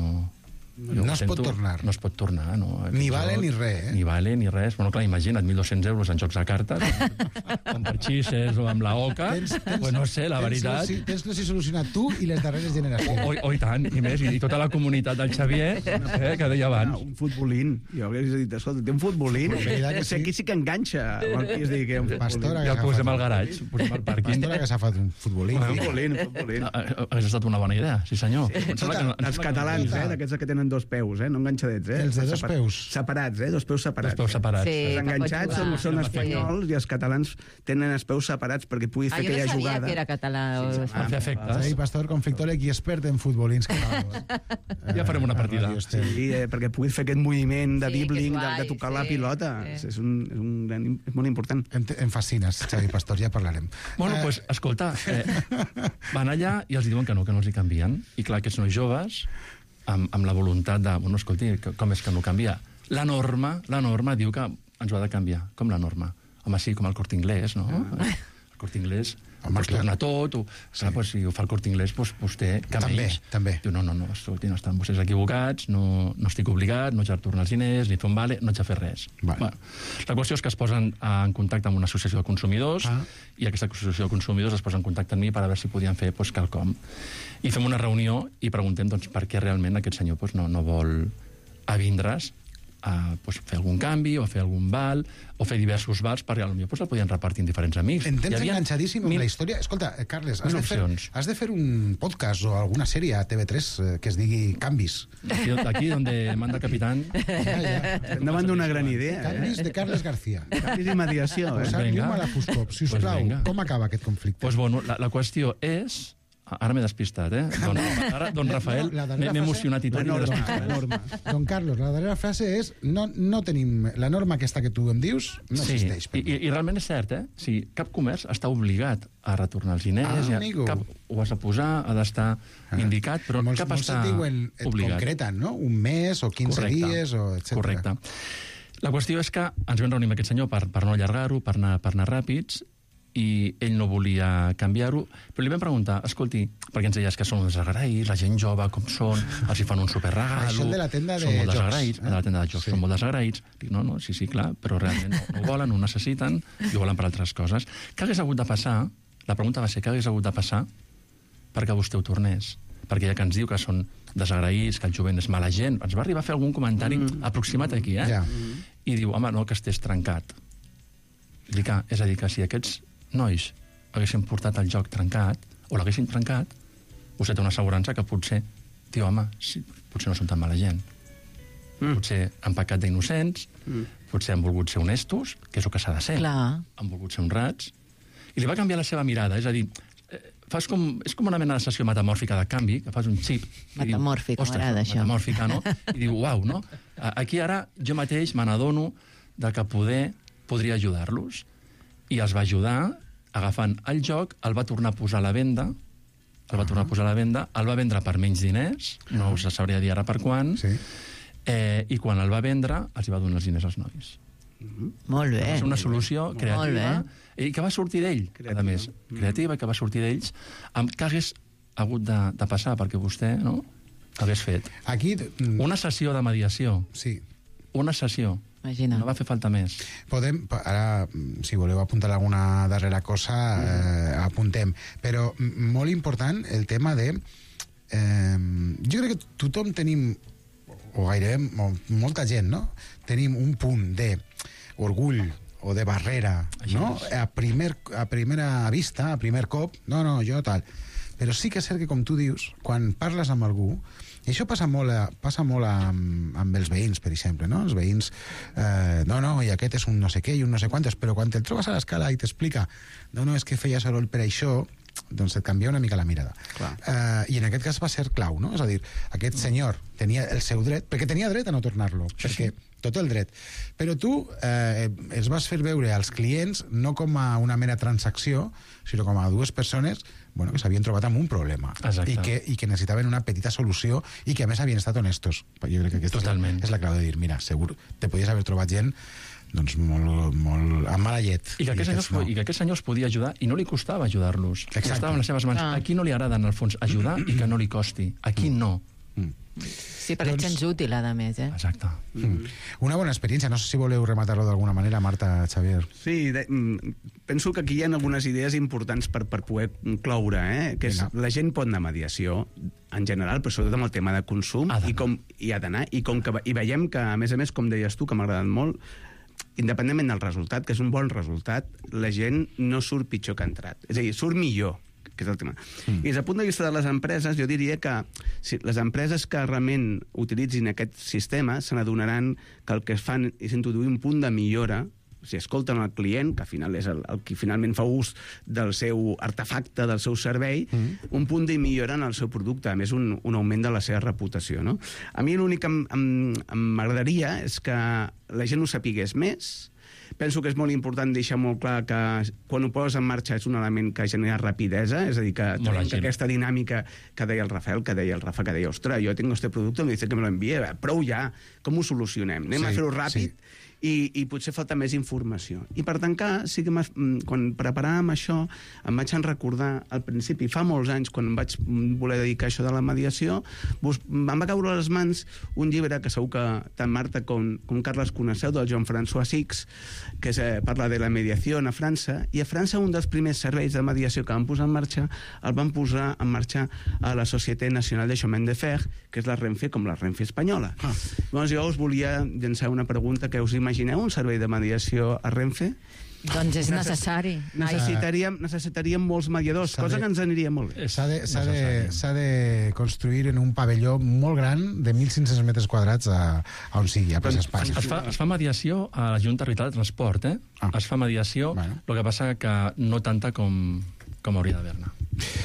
Speaker 11: es pot tornar. No es pot tornar, no.
Speaker 9: Ni vale ni res,
Speaker 11: Ni vale ni res. Bueno, clar, imagina't, 1.200 euros en jocs de cartes, amb parxisses o amb la oca, pues no sé, la veritat...
Speaker 9: Tens-lo solucionat tu i les darreres generacions.
Speaker 11: I tant, i més, i tota la comunitat del Xavier, que deia abans.
Speaker 10: Un futbolín. Jo hauria dit, escolta, té un futbolín. Aquí sí que enganxa.
Speaker 11: Ja el posem al garatge, posem al pàrquing.
Speaker 9: Pastora que s'ha fet un futbolín.
Speaker 11: Hauria estat una bona idea, sí senyor.
Speaker 10: Els catalans, d'aquests que tenen dos peus, no enganxadets.
Speaker 9: Els de dos peus.
Speaker 10: Separats, dos peus separats.
Speaker 11: Sí,
Speaker 10: els enganxats són espanyols i els catalans tenen els peus separats perquè pugui fer aquella jugada.
Speaker 13: Jo no sabia que era català.
Speaker 11: Per fer efectes.
Speaker 9: Sí, Pastor conflictòleg i expert en futbolins catalans.
Speaker 11: Ja farem una partida.
Speaker 10: Sí, perquè pugui fer aquest moviment de dribbling, de tocar la pilota. És molt important.
Speaker 9: Em fascines, Xavi Pastor, ja parlarem.
Speaker 11: Bueno, doncs, escolta, van allà i els diuen que no els hi canvien. I clar, aquests nois joves, amb la voluntat de, bueno, escolti, com és que no canvia? La norma diu que ens ho ha de canviar. Com la norma? Home, sí, com el Corte Inglés, no? El Corte Inglés pues torna tot, si ho fa el Corte Inglés, vostè canveix.
Speaker 9: També.
Speaker 11: Diu, no, escolti, no estan vostès equivocats, no estic obligat, no haig de tornar els diners, ni fer un vale, no haig de fer res. Bueno, la qüestió és que es posen en contacte amb una associació de consumidors i aquesta associació de consumidors es posa en contacte amb mi per a veure si podien fer quelcom. I fem una reunió i preguntem per què realment aquest senyor no vol avindre's a fer algun canvi, o fer algun val, o fer diversos vals, perquè potser el podien repartir en diferents amics.
Speaker 9: En tens enganxadíssim amb la història. Escolta, Carles, has de fer un podcast o alguna sèrie a TV3 que es digui Canvis.
Speaker 11: Aquí, donde manda el capitán.
Speaker 10: Estem davant d'una gran idea.
Speaker 9: Canvis de Carles García.
Speaker 10: Canvis i mediació.
Speaker 9: Posar llum a la foscor. Sisplau, com acaba aquest conflicte?
Speaker 11: Doncs, bueno, la qüestió és Ara m'he despistat, Ara, don Rafael, m'he emocionat i tot.
Speaker 9: Don Carlos, la darrera frase és no tenim... La norma aquesta que tu em dius no existeix.
Speaker 11: I realment és cert, Sí, cap comerç està obligat a retornar els diners. Ho has de posar, ha d'estar indicat, però cap està obligat.
Speaker 9: Concreten, no? Un mes o 15 dies, o etc.
Speaker 11: Correcte. La qüestió és que ens vam reunir amb aquest senyor per no allargar-ho, per anar ràpids, i ell no volia canviar-ho, però li vam preguntar, escolti, perquè ens deies que són uns desagraïts, la gent jove, com són, els hi fan un superregalo...
Speaker 9: Això de la tenda de
Speaker 11: jocs. De la tenda de jocs, són molt desagraïts. Dic, no, sí, clar, però realment no ho volen, no ho necessiten, i ho volen per altres coses. Què hagués hagut de passar? La pregunta va ser, què hagués hagut de passar perquè vostè ho tornés? Perquè ja que ens diu que són desagraïts, que el jovent és mala gent, ens va arribar a fer algun comentari aproximat aquí, I diu, home, no, que estés trencat. Dic, és a dir, que si aquests nois haguessin portat el joc trencat, o l'haguessin trencat, vostè té una assegurança que potser, home, potser no són tan mala gent. Potser han pecat d'innocents, potser han volgut ser honestos, que és el que s'ha de ser. Han volgut ser honrats. I li va canviar la seva mirada, és a dir, és com una mena de sessió metamòrfica de canvi, que fas un xip.
Speaker 13: Metamòrfica, m'agrada això.
Speaker 11: Metamòrfica, no? I diu, uau, no? Aquí ara jo mateix me n'adono que podria ajudar-los. I els va ajudar agafant el joc, el va tornar a posar a la venda, el va vendre per menys diners, no us sabria dir ara per quant, i quan el va vendre, els va donar els diners als nois.
Speaker 13: Molt bé.
Speaker 11: Va ser una solució creativa, i que va sortir d'ell, a més, creativa, que va sortir d'ells, que hagués hagut de passar, perquè vostè hagués fet una sessió de mediació.
Speaker 9: Sí.
Speaker 11: Una sessió.
Speaker 13: Imagina.
Speaker 11: No va fer falta més.
Speaker 9: Ara, si voleu apuntar alguna darrera cosa, apuntem. Però molt important el tema de... jo crec que tothom tenim, o gairebé molta gent, no? Tenim un punt d'orgull o de barrera, no? A primera vista, a primer cop, no, jo tal. Però sí que és cert que, com tu dius, quan parles amb algú, i això passa molt amb els veïns, per exemple, no? Els veïns, i aquest és un no sé què i un no sé quantes, però quan te'l trobes a l'escala i t'explica, és que feia soroll per això, doncs et canvia una mica la mirada. I en aquest cas va ser clau, no? És a dir, aquest senyor tenia el seu dret, perquè tenia dret a no tornar-lo, perquè tot el dret. Però tu els vas fer veure als clients no com a una mera transacció, sinó com a dues persones que s'havien trobat amb un problema i que necessitaven una petita solució i que a més havien estat honestos. Jo crec que aquesta és la clau de dir, mira, segur, te podies haver trobat gent molt amb mala llet.
Speaker 11: I que aquest senyor es podia ajudar i no li costava ajudar-los. Estava en les seves mans. A qui no li agrada, en el fons, ajudar i que no li costi. A qui no.
Speaker 13: Sí, perquè ets gens útil, a més,
Speaker 11: Exacte.
Speaker 9: Una bona experiència. No sé si voleu rematar-lo d'alguna manera, Marta, Xavier.
Speaker 10: Sí, penso que aquí hi ha algunes idees importants per poder cloure, que és, la gent pot anar a mediació, en general, però sobretot amb el tema de consum, i ha d'anar, i veiem que, a més, com deies tu, que m'ha agradat molt, independentment del resultat, que és un bon resultat, la gent no surt pitjor que ha entrat. És a dir, surt millor, que és el tema. I des del punt de vista de les empreses, jo diria que si les empreses que realment utilitzin aquest sistema se n'adonaran que el que fan és introduir un punt de millora, si escolten el client, que al final és el que finalment fa ús del seu artefacte, del seu servei, un punt de millora en el seu producte, a més un augment de la seva reputació. No? A mi l'únic que m'agradaria és que la gent ho sapigués més. Penso que és molt important deixar molt clar que quan ho poses en marxa és un element que genera rapidesa, és a dir, que aquesta dinàmica que deia el Rafael, que deia el Rafa, que deia, ostres, jo tengo este producto, me dice que me lo envíe, prou ja, com ho solucionem? Anem a fer-ho ràpid i potser falta més informació. I per tancar, sí que quan preparàvem això, em vaig recordar al principi, fa molts anys, quan em vaig voler dedicar a això de la mediació, em va caure a les mans un llibre que segur que tant Marta com Carles coneixeu, del Jean-François Six, que parla de la mediació a França, i a França un dels primers serveis de mediació que van posar en marxa el van posar en marxa a la Société Nationale de Chemin de Fer, que és la Renfe, com la Renfe espanyola. Llavors jo us volia llançar una pregunta que us imagineu un servei de mediació a Renfe?
Speaker 13: Doncs és necessari.
Speaker 10: Necessitaríem molts mediadors, cosa que ens aniria molt bé.
Speaker 9: S'ha de construir en un pavelló molt gran de 1.500 metres quadrats on sigui, a ple espai.
Speaker 11: Es fa mediació a la Junta Territorial de Transport, Es fa mediació, el que passa que no tanta com hauria d'haver-ne.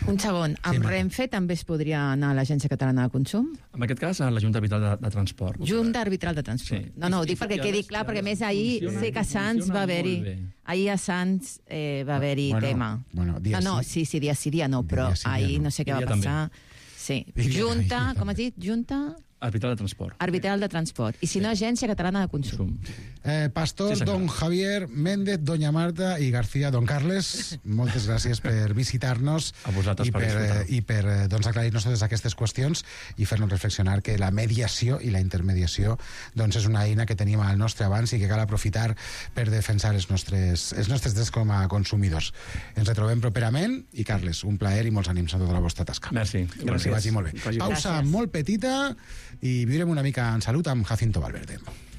Speaker 13: Un segon, amb Renfe també es podria anar a l'Agència Catalana de Consum?
Speaker 11: En aquest cas, a la Junta Arbitral de Transport.
Speaker 13: Junta Arbitral de Transport. Sí. No, ho dic perquè quedi clar, perquè més ahir sé que a Sants va haver-hi... Ahir a Sants va haver-hi tema. Sí, dia sí, dia no, però ahir no sé què va passar. Sí. Junta, com has dit? Junta...
Speaker 11: Arbitral de Transport.
Speaker 13: Arbitral de Transport. I si no, Agència Catalana de Consum.
Speaker 9: Pastor, don Javier, Méndez, doña Marta i García, don Carles, moltes gràcies per visitar-nos i per aclarir-nos totes aquestes qüestions i fer-nos reflexionar que la mediació i la intermediació és una eina que tenim al nostre abans i que cal aprofitar per defensar els nostres drets com a consumidors. Ens retrobem properament i, Carles, un plaer i molts ànims a tota la vostra tasca.
Speaker 11: Merci.
Speaker 9: Gràcies. Que vagi molt bé. Pausa molt petita i viurem una mica en salut amb Jacinto Valverde.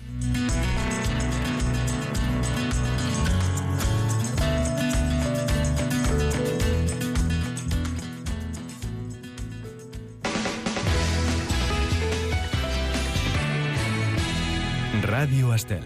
Speaker 4: Ràdio Estel.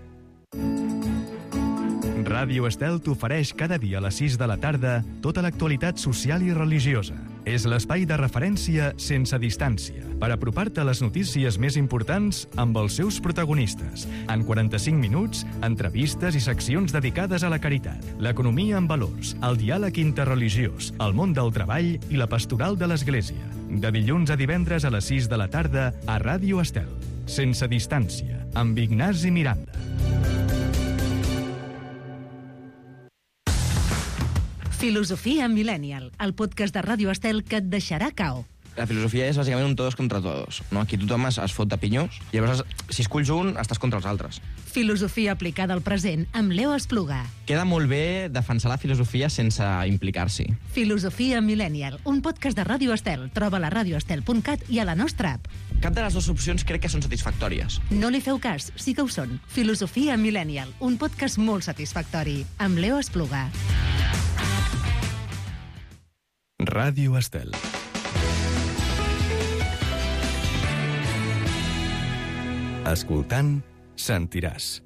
Speaker 4: Ràdio Estel t'ofereix cada dia a les 6 de la tarda tota l'actualitat social i religiosa. És l'espai de referència sense distància per apropar-te a les notícies més importants amb els seus protagonistes. En 45 minuts, entrevistes i seccions dedicades a la caritat, l'economia amb valors, el diàleg interreligiós, el món del treball i la pastoral de l'Església. De dilluns a divendres a les 6 de la tarda a Ràdio Estel. Sense distància, amb Ignasi Miranda.
Speaker 8: Filosofia Millennial, el podcast de Ràdio Estel que et deixarà cao.
Speaker 14: La filosofia és bàsicament un todos contra todos, no? Aquí tothom es fot de pinyós i llavors si esculls un estàs contra els altres.
Speaker 8: Filosofia aplicada al present amb Leo Espluga.
Speaker 14: Queda molt bé defensar la filosofia sense implicar-s'hi.
Speaker 8: Filosofia Millennial, un podcast de Ràdio Estel. Troba-la a radioestel.cat i a la nostra app.
Speaker 14: Cap de les dues opcions crec que són satisfactòries.
Speaker 8: No li feu cas, sí que ho són. Filosofia Millennial, un podcast molt satisfactori, amb Leo Espluga.
Speaker 4: Ràdio Estel. Escoltant, sentiràs.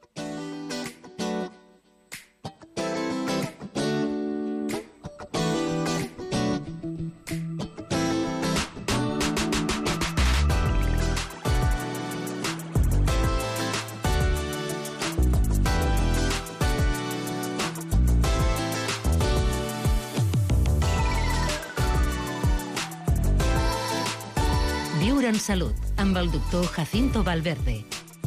Speaker 8: Viure en salut, amb el doctor Jacinto Valverde.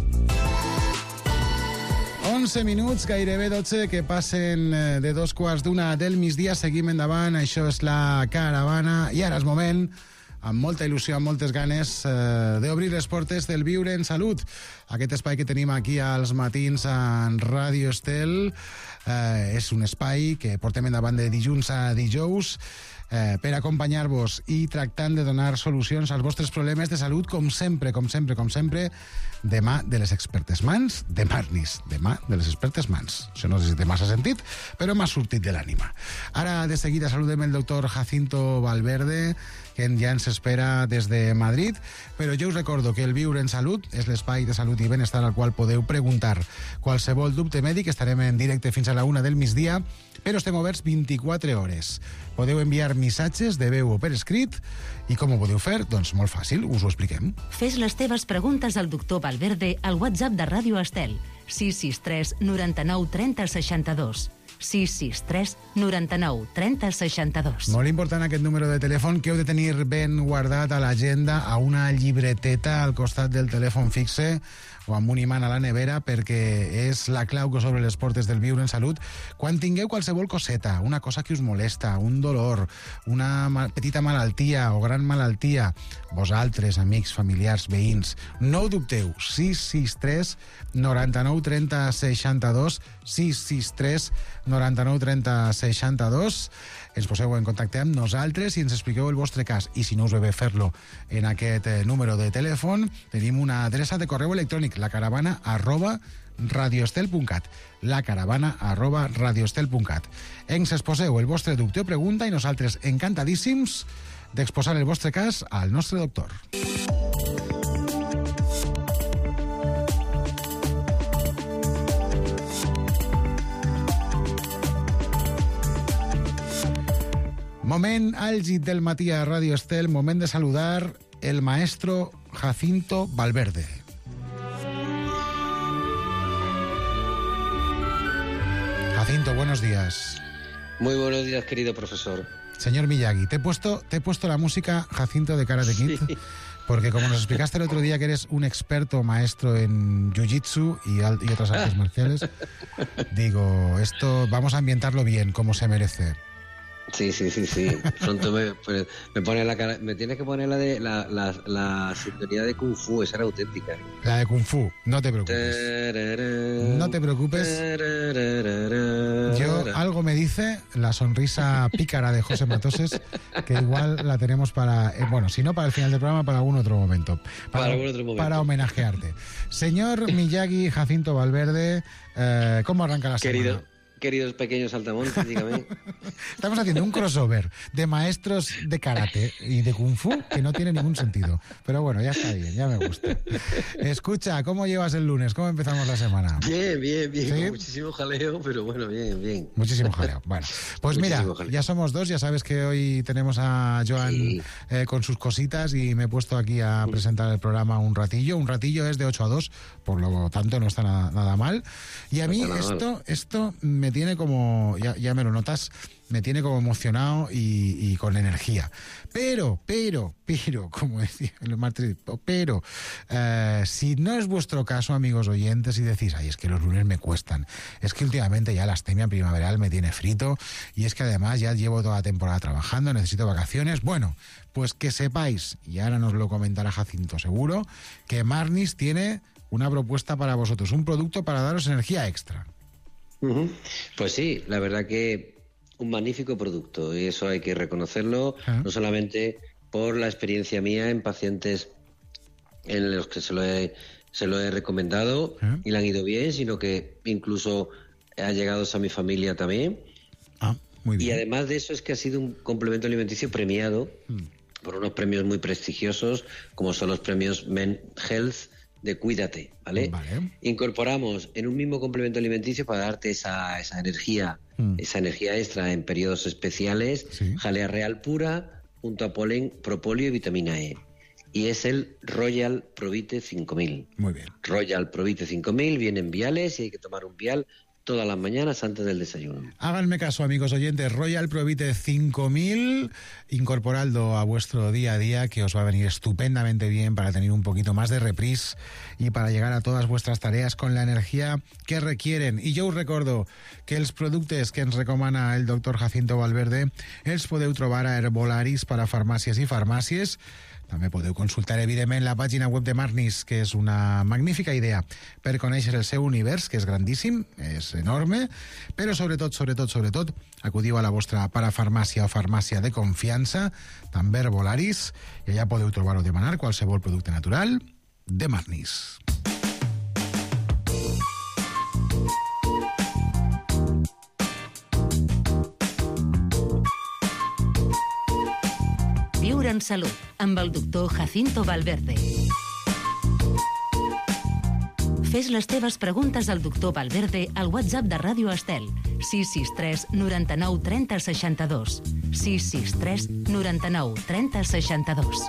Speaker 9: 11 minuts, gairebé 12, que passen de 2:15 del migdia. Seguim endavant, això és la caravana. I ara és moment, amb molta il·lusió, amb moltes ganes, d'obrir les portes del Viure en Salut. Aquest espai que tenim aquí als matins en Ràdio Estel és un espai que portem endavant de dilluns a dijous per acompanyar-vos i tractant de donar solucions als vostres problemes de salut, com sempre, de mà de les expertes mans de Marnis, de mà de les expertes mans. Això no sé si té massa sentit, però m'ha sortit de l'ànima. Ara, de seguida, saludem el doctor Jacinto Valverde, que ja ens espera des de Madrid, però jo us recordo que el Viure en Salut és l'espai de salut i benestar al qual podeu preguntar qualsevol dubte mèdic. Estarem en directe fins a la 1 del migdia, però estem oberts 24 hores. Podeu enviar missatges de veu o per escrit. I com ho podeu fer? Doncs molt fàcil, us ho expliquem.
Speaker 8: Fes les teves preguntes al doctor Valverde al WhatsApp de Ràdio Estel, 663 99 30 62. 663 99 30 62.
Speaker 9: Molt important aquest número de telèfon, que heu de tenir ben guardat a l'agenda, a una llibreteta al costat del telèfon fixe o amb un imant a la nevera, perquè és la clau que s'obre les portes del Viure en Salut. Quan tingueu qualsevol coseta, una cosa que us molesta, un dolor, una petita malaltia o gran malaltia, vosaltres, amics, familiars, veïns, no ho dubteu, 663 99 30 62, 663 99 30 62, ens poseu en contacte amb nosaltres i ens expliqueu el vostre cas. I si no us ve bé fer-lo en aquest número de telèfon, tenim una adreça de correu electrònic, lacaravana@radioestel.cat, lacaravana@radioestel.cat. Ens exposeu el vostre dubte o pregunta i nosaltres encantadíssims d'exposar el vostre cas al nostre doctor. Moment àlgid del matí a Radio Estel, moment de saludar el maestro Jacinto Valverde. Jacinto, buenos días.
Speaker 15: Muy buenos días, querido profesor.
Speaker 9: Señor Miyagi, te he puesto la música, Jacinto, de Karate Kid, sí. Porque como nos explicaste el otro día que eres un experto maestro en jiu-jitsu y otras artes marciales, digo, esto vamos a ambientarlo bien, como se merece.
Speaker 15: Sí. Pronto me pone la cara. Me tienes que poner la sintonía de Kung Fu, esa era auténtica.
Speaker 9: La de Kung Fu, no te preocupes. No te preocupes. Yo, algo me dice la sonrisa pícara de José Matoses, que igual la tenemos para, bueno, si no para el final del programa, para algún otro momento. Para homenajearte. Señor Miyagi, Jacinto Valverde, ¿cómo arranca la semana?
Speaker 15: Queridos pequeños saltamontes, dígame.
Speaker 9: Estamos haciendo un crossover de maestros de karate y de kung fu que no tiene ningún sentido. Pero bueno, ya está bien, ya me gusta. Escucha, ¿cómo llevas el lunes? ¿Cómo empezamos la semana?
Speaker 15: Bien.
Speaker 9: ¿Sí?
Speaker 15: Con muchísimo jaleo, pero bueno, bien.
Speaker 9: Muchísimo jaleo. Bueno, pues mira, ya somos dos. Ya sabes que hoy tenemos a Joan con sus cositas y me he puesto aquí a presentar el programa un ratillo. Un ratillo es de 8 a 2, por lo tanto no está nada mal. Y a mí esto me tiene como, ya me lo notas, me tiene como emocionado y con energía. Pero, como decía el martes, si no es vuestro caso, amigos oyentes, y decís, ay, es que los lunes me cuestan, es que últimamente ya la astemia primaveral me tiene frito, y es que además ya llevo toda la temporada trabajando, necesito vacaciones, bueno, pues que sepáis, y ahora nos lo comentará Jacinto seguro, que Marnis tiene una propuesta para vosotros, un producto para daros energía extra.
Speaker 15: Pues sí, la verdad que un magnífico producto, y eso hay que reconocerlo, no solamente por la experiencia mía en pacientes en los que se lo he recomendado y le han ido bien, sino que incluso ha llegado a mi familia también.
Speaker 9: Muy bien.
Speaker 15: Y además de eso es que ha sido un complemento alimenticio premiado por unos premios muy prestigiosos, como son los premios Men Health de Cuídate, ¿vale? Incorporamos en un mismo complemento alimenticio para darte esa energía, esa energía extra en periodos especiales, jalea real pura, junto a polen, propóleo y vitamina E. Y es el Royal Provite 5000.
Speaker 9: Muy bien.
Speaker 15: Royal Provite 5000, vienen viales y hay que tomar un vial todas las mañanas antes del desayuno.
Speaker 9: Háganme caso, amigos oyentes, Royal Provite 5000, incorporadlo a vuestro día a día, que os va a venir estupendamente bien para tener un poquito más de reprise y para llegar a todas vuestras tareas con la energía que requieren. I jo us recordo que els productes que ens recomana el doctor Jacinto Valverde els podeu trobar a Herbolaris per a farmàcies i farmàcies. També podeu consultar, evidentment, la pàgina web de Marnis, que és una magnífica idea per conèixer el seu univers, que és grandíssim, és enorme, però sobretot, acudiu a la vostra parafarmàcia o farmàcia de confiança, també Herbolaris, i allà podeu trobar o demanar qualsevol producte natural de Marnis.
Speaker 8: Viure en salut, amb el doctor Jacinto Valverde. Fes les teves preguntes al doctor Valverde al WhatsApp de Ràdio Estel, 663 99 30 62. 663 99 30 62.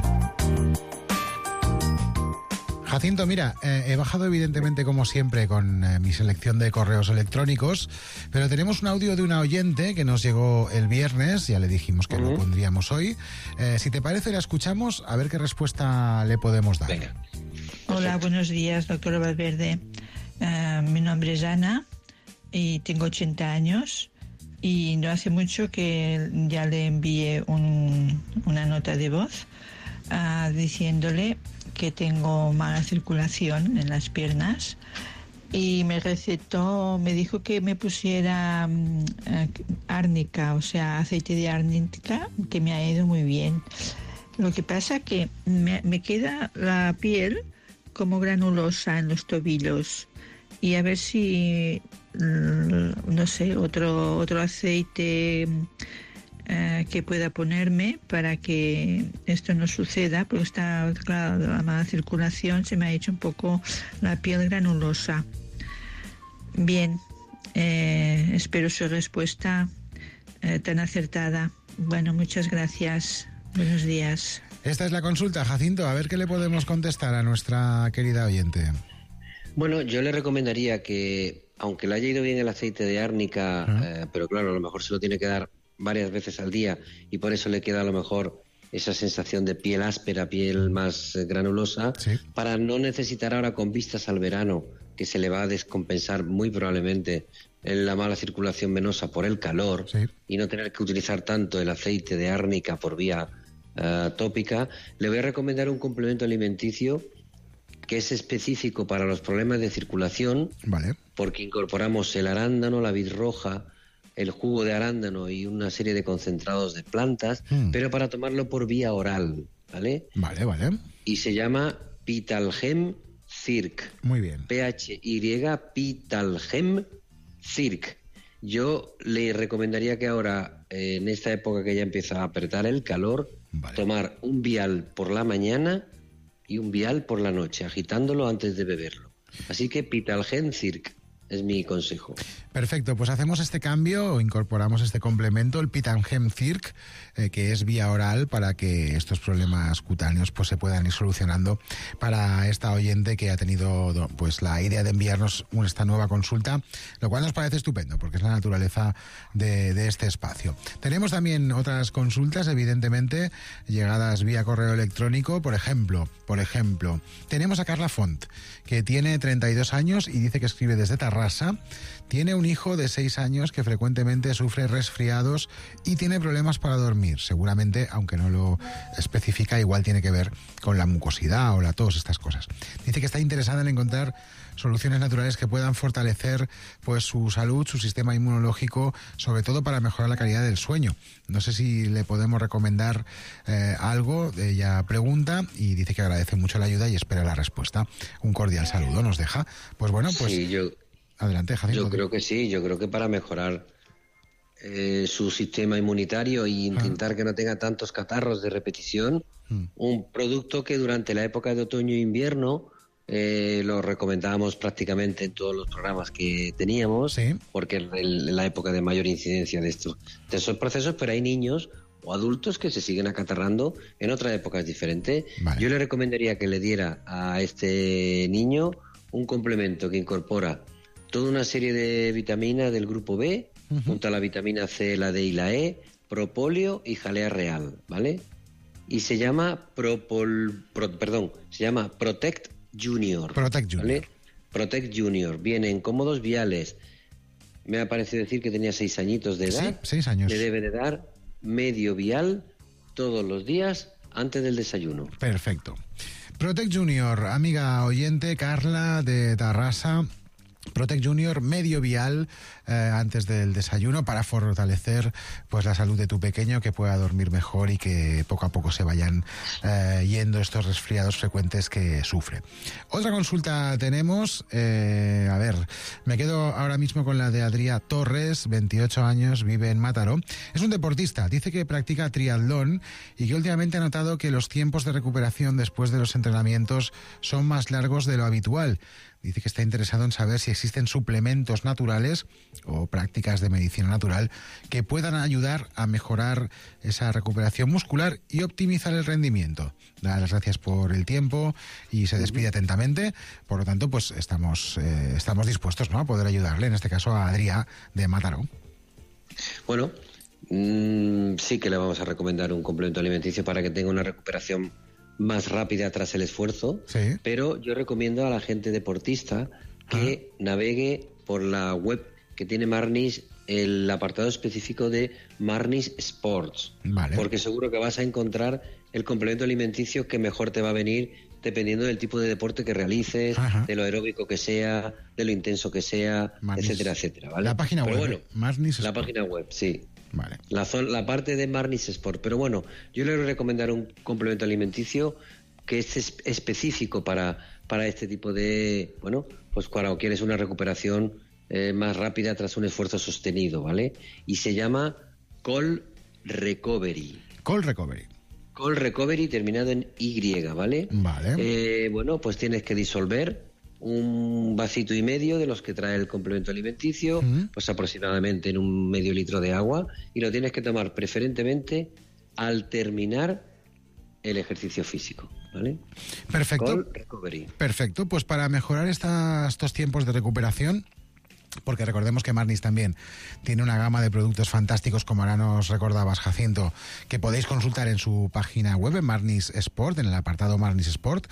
Speaker 9: Jacinto, mira, he bajado evidentemente como siempre con mi selección de correos electrónicos, pero tenemos un audio de una oyente que nos llegó el viernes, ya le dijimos que lo pondríamos hoy. Si te parece, la escuchamos, a ver qué respuesta le podemos dar.
Speaker 15: Venga.
Speaker 16: Hola, buenos días, doctor Valverde. Mi nombre es Ana y tengo 80 años y no hace mucho que ya le envié una nota de voz diciéndole que tengo mala circulación en las piernas y me dijo que me pusiera árnica, o sea, aceite de árnica, que me ha ido muy bien. Lo que pasa que me queda la piel como granulosa en los tobillos y a ver si, no sé, otro aceite que pueda ponerme para que esto no suceda, porque está, claro, la mala circulación, se me ha hecho un poco la piel granulosa. Bien, espero su respuesta tan acertada. Bueno, muchas gracias. Buenos días.
Speaker 9: Esta es la consulta, Jacinto. A ver qué le podemos contestar a nuestra querida oyente.
Speaker 15: Bueno, yo le recomendaría que, aunque le haya ido bien el aceite de árnica, pero claro, a lo mejor se lo tiene que dar varias veces al día y por eso le queda a lo mejor esa sensación de piel áspera, piel más granulosa, para no necesitar ahora con vistas al verano, que se le va a descompensar muy probablemente en la mala circulación venosa por el calor y no tener que utilizar tanto el aceite de árnica por vía tópica, le voy a recomendar un complemento alimenticio que es específico para los problemas de circulación, porque incorporamos el arándano, la vid roja, el jugo de arándano y una serie de concentrados de plantas, pero para tomarlo por vía oral, ¿vale?
Speaker 9: Vale.
Speaker 15: Y se llama Pitalgem Circ.
Speaker 9: Muy bien.
Speaker 15: PHY Pitalgem Circ. Yo le recomendaría que ahora, en esta época que ya empieza a apretar el calor, tomar un vial por la mañana y un vial por la noche, agitándolo antes de beberlo. Así que Pitalgem Circ es mi consejo.
Speaker 9: Perfecto, pues hacemos este cambio, incorporamos este complemento, el Pitalgem Circ, que es vía oral, para que estos problemas cutáneos pues se puedan ir solucionando para esta oyente que ha tenido pues la idea de enviarnos esta nueva consulta, lo cual nos parece estupendo, porque es la naturaleza de este espacio. Tenemos también otras consultas, evidentemente, llegadas vía correo electrónico. Por ejemplo, tenemos a Carla Font, que tiene 32 años y dice que escribe desde Tarrasa. Tiene un hijo de 6 años que frecuentemente sufre resfriados y tiene problemas para dormir. Seguramente, aunque no lo especifica, igual tiene que ver con la mucosidad o la tos, estas cosas. Dice que está interesada en encontrar soluciones naturales que puedan fortalecer pues su salud, su sistema inmunológico, sobre todo para mejorar la calidad del sueño. No sé si le podemos recomendar algo. Ella pregunta y dice que agradece mucho la ayuda y espera la respuesta. Un cordial saludo nos deja. Pues bueno, pues
Speaker 15: sí,
Speaker 9: adelante, Jacinto.
Speaker 15: Yo creo que sí, yo creo que para mejorar su sistema inmunitario e intentar que no tenga tantos catarros de repetición, un producto que durante la época de otoño e invierno lo recomendábamos prácticamente en todos los programas que teníamos, porque es la época de mayor incidencia de esos procesos, pero hay niños o adultos que se siguen acatarrando en otras épocas diferentes. Yo le recomendaría que le diera a este niño un complemento que incorpora toda una serie de vitaminas del grupo B, junto a la vitamina C, la D y la E, propóleo y jalea real, ¿vale? Y se llama Protect Junior. ¿Vale? Protect Junior. Viene en cómodos viales. Me ha parecido decir que tenía 6 añitos de edad.
Speaker 9: Sí, 6 años.
Speaker 15: Le debe de dar medio vial todos los días antes del desayuno.
Speaker 9: Perfecto. Protect Junior, amiga oyente, Carla de Tarrasa. Protect Junior, medio vial antes del desayuno para fortalecer pues la salud de tu pequeño, que pueda dormir mejor y que poco a poco se vayan yendo estos resfriados frecuentes que sufre. Otra consulta tenemos, a ver, me quedo ahora mismo con la de Adrià Torres, 28 años, vive en Mataró. Es un deportista, dice que practica triatlón y que últimamente ha notado que los tiempos de recuperación después de los entrenamientos son más largos de lo habitual. Dice que está interesado en saber si existen suplementos naturales o prácticas de medicina natural que puedan ayudar a mejorar esa recuperación muscular y optimizar el rendimiento. Da las gracias por el tiempo y se despide atentamente. Por lo tanto, pues estamos dispuestos, ¿no?, a poder ayudarle, en este caso a Adrià de Mataró.
Speaker 15: Bueno, sí que le vamos a recomendar un complemento alimenticio para que tenga una recuperación más rápida tras el esfuerzo, pero yo recomiendo a la gente deportista que navegue por la web que tiene Marnis, el apartado específico de Marnis Sports, porque seguro que vas a encontrar el complemento alimenticio que mejor te va a venir dependiendo del tipo de deporte que realices, de lo aeróbico que sea, de lo intenso que sea, etcétera, etcétera, ¿vale?
Speaker 9: La página web,
Speaker 15: bueno,
Speaker 9: Marnis
Speaker 15: la
Speaker 9: Sport.
Speaker 15: página web, sí.
Speaker 9: Vale.
Speaker 15: La parte de Marnis Sport. Pero bueno, yo le voy a recomendar un complemento alimenticio que es específico para este tipo de... Bueno, pues cuando quieres una recuperación más rápida tras un esfuerzo sostenido, ¿vale? Y se llama Col Recovery.
Speaker 9: Col Recovery.
Speaker 15: Col Recovery terminado en Y, ¿vale?
Speaker 9: Vale.
Speaker 15: Bueno, pues tienes que disolver un vasito y medio de los que trae el complemento alimenticio, pues aproximadamente en un medio litro de agua, y lo tienes que tomar preferentemente al terminar el ejercicio físico, ¿vale?
Speaker 9: Perfecto.
Speaker 15: Con recovery.
Speaker 9: Perfecto, pues para mejorar estos tiempos de recuperación, porque recordemos que Marnis también tiene una gama de productos fantásticos, como ahora nos recordabas, Jacinto, que podéis consultar en su página web, en Marnis Sport, en el apartado Marnis Sport.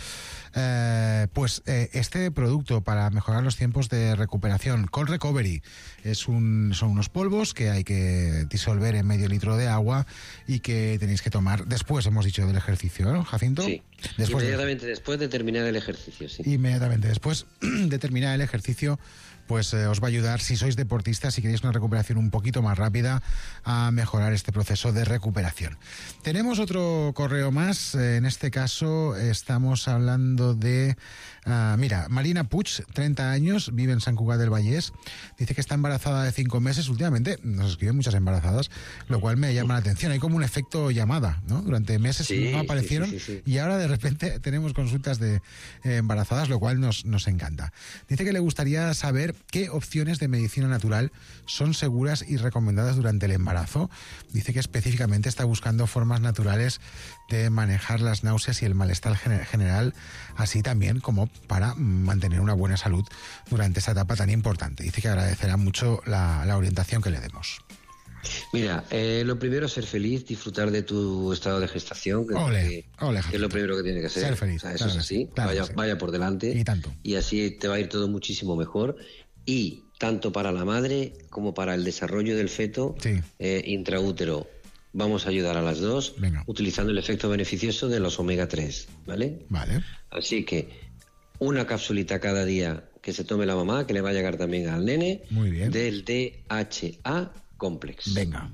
Speaker 9: Este producto para mejorar los tiempos de recuperación, Cold Recovery, son unos polvos que hay que disolver en medio litro de agua y que tenéis que tomar después, hemos dicho, del ejercicio, ¿no, Jacinto?
Speaker 15: Sí, inmediatamente después de terminar el ejercicio, sí.
Speaker 9: Inmediatamente después de terminar el ejercicio, pues os va a ayudar, si sois deportistas, si queréis una recuperación un poquito más rápida, a mejorar este proceso de recuperación. Tenemos otro correo más, en este caso estamos hablando de... mira, Marina Puig, 30 años, vive en Sant Cugat del Vallès, dice que está embarazada de 5 meses. Últimamente nos escriben muchas embarazadas, lo cual me llama la atención. Hay como un efecto llamada, ¿no? Durante meses no aparecieron y ahora de repente tenemos consultas de embarazadas, lo cual nos encanta. Dice que le gustaría saber qué opciones de medicina natural son seguras y recomendadas durante el embarazo. Dice que específicamente está buscando formas naturales de manejar las náuseas y el malestar general, así también como para mantener una buena salud durante esta etapa tan importante. Dice que agradecerá mucho la orientación que le demos.
Speaker 15: Mira, lo primero es ser feliz, disfrutar de tu estado de gestación, que es lo primero que tiene que ser.
Speaker 9: Ser feliz.
Speaker 15: O sea, eso es así, vaya por delante.
Speaker 9: Y tanto.
Speaker 15: Y así te va a ir todo muchísimo mejor. Y tanto para la madre como para el desarrollo del feto intraútero, vamos a ayudar a las dos. Venga. Utilizando el efecto beneficioso de los omega 3, ¿vale?
Speaker 9: Vale.
Speaker 15: Así que una capsulita cada día que se tome la mamá, que le va a llegar también al nene.
Speaker 9: Muy bien.
Speaker 15: Del DHA Complex.
Speaker 9: Venga.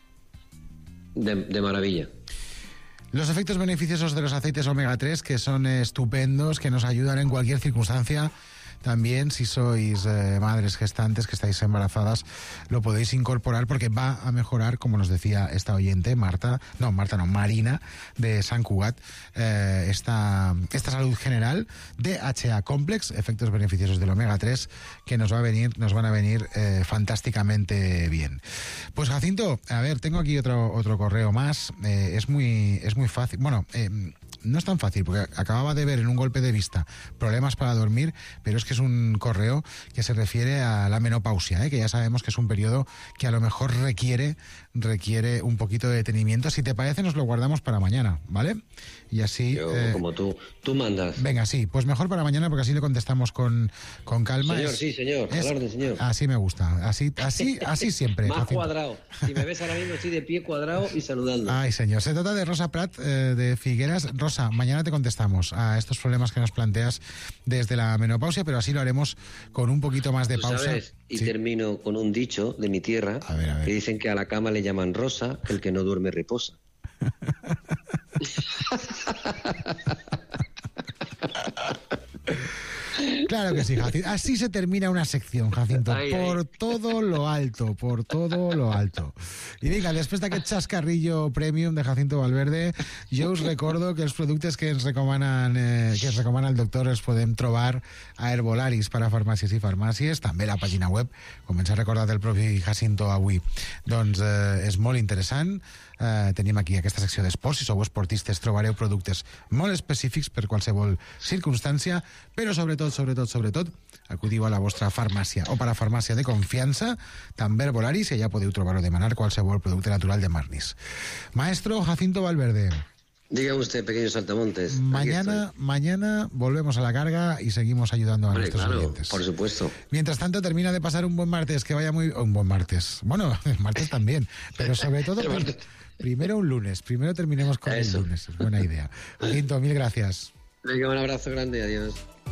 Speaker 15: De maravilla.
Speaker 9: Los efectos beneficiosos de los aceites omega 3, que son estupendos, que nos ayudan en cualquier circunstancia. También, si sois madres gestantes que estáis embarazadas, lo podéis incorporar porque va a mejorar, como nos decía esta oyente, Marina, de Sant Cugat, esta salud general. DHA Complex, efectos beneficiosos del omega 3, que nos van a venir fantásticamente bien. Pues, Jacinto, a ver, tengo aquí otro correo más. Es muy fácil. Bueno, no es tan fácil, porque acababa de ver en un golpe de vista problemas para dormir, pero es que es un correo que se refiere a la menopausia, que ya sabemos que es un periodo que a lo mejor requiere un poquito de detenimiento. Si te parece, nos lo guardamos para mañana, ¿vale? Y así...
Speaker 15: Yo, como tú mandas.
Speaker 9: Venga, sí, pues mejor para mañana, porque así le contestamos con calma.
Speaker 15: Señor, sí, señor, al orden, señor.
Speaker 9: Así me gusta, así siempre.
Speaker 15: Más cuadrado. Si me ves ahora mismo, estoy de pie cuadrado y saludando.
Speaker 9: Ay, señor. Se trata de Rosa Prat, de Figueras. Rosa, mañana te contestamos a estos problemas que nos planteas desde la menopausia, pero así lo haremos con un poquito más de pausa.
Speaker 15: ¿Sabes? Y termino con un dicho de mi tierra, que dicen que a la cama le llaman rosa, que el que no duerme reposa.
Speaker 9: Claro que sí, Jacinto. Así se termina una sección, Jacinto. Por todo lo alto. I vinga, després d'aquest xascarrillo premium de Jacinto Valverde, jo us recordo que els productes que ens recomana el doctor els podem trobar a Herbolaris per a farmàcies i farmàcies, també la pàgina web, com ens ha recordat el propi Jacinto avui. Doncs és molt interessant. Tenim aquí aquesta secció d'esports. Si sou esportistes trobareu productes molt específics per qualsevol circumstància, però sobretot acudiu a la vostra farmàcia o parafarmàcia de confiança, també Herbolaris, i allà podeu trobar o demanar qualsevol producte natural de Marnis. Maestro Jacinto Valverde,
Speaker 15: diga usted, pequeños saltamontes.
Speaker 9: Mañana volvemos a la carga y seguimos ayudando a nuestros oyentes.
Speaker 15: Por supuesto.
Speaker 9: Mientras tanto, termina de pasar un buen martes, que vaya un buen martes. Bueno, el martes también, pero sobre todo primero un lunes. Primero terminemos con el lunes. Es buena idea. Jacinto, mil gracias.
Speaker 15: Venga, un abrazo grande. Adiós.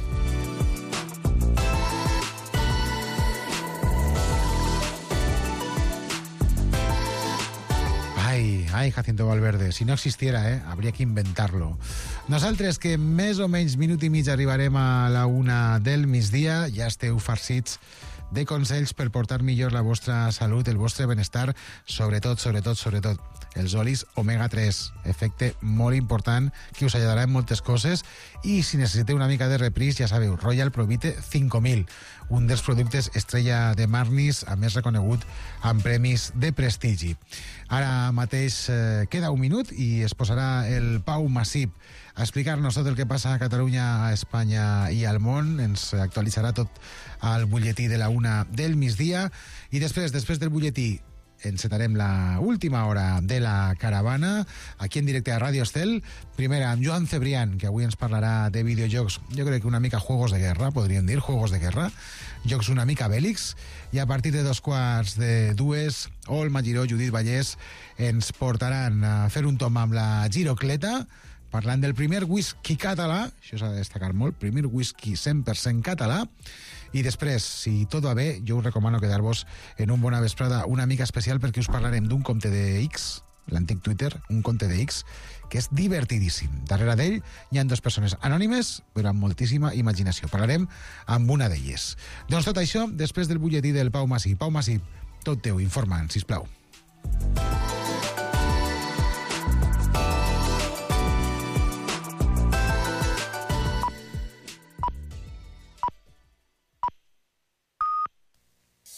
Speaker 9: Ai, Jacinto Valverde, si no existiera, habría que inventarlo. Nosaltres, que més o menys minut i mig arribarem a la 1 del migdia, ja esteu farcits de consells per portar millor la vostra salut, el vostre benestar, sobretot, els olis omega-3, efecte molt important que us ajudarà en moltes coses, i si necessiteu una mica de repris, ja sabeu, Royal Provite 5000, un dels productes estrella de Marnis, a més reconegut amb premis de prestigi. Ara mateix queda un minut i es posarà el Pau Massip a explicar-nos tot el que passa a Catalunya, a Espanya i al món. Ens actualitzarà tot al butlletí de la 1 del migdia, i després del butlletí encetarem la última hora de la caravana aquí en directe a Ràdio Estel, primera amb Joan Cebrián, que avui ens parlarà de videojocs, jo crec que una mica juegos de guerra, podríem dir, juegos de guerra, jocs una mica bèl·lics, i a partir de 2:45 Olma Giró, Judit Vallès ens portaran a fer un tom amb la Girocleta, parlant del primer whisky català, això s'ha de destacar molt, primer whisky 100% català, i després, si tot va bé, jo us recomano quedar-vos en un bona vesprada una mica especial, perquè us parlarem d'un compte de X, l'antic Twitter, un compte de X, que és divertidíssim. Darrere d'ell hi ha 2 persones anònimes, però amb moltíssima imaginació. Parlarem amb una d'elles. Doncs tot això després del butlletí del Pau Massip. Pau Massip, tot teu, informa'ns, sisplau.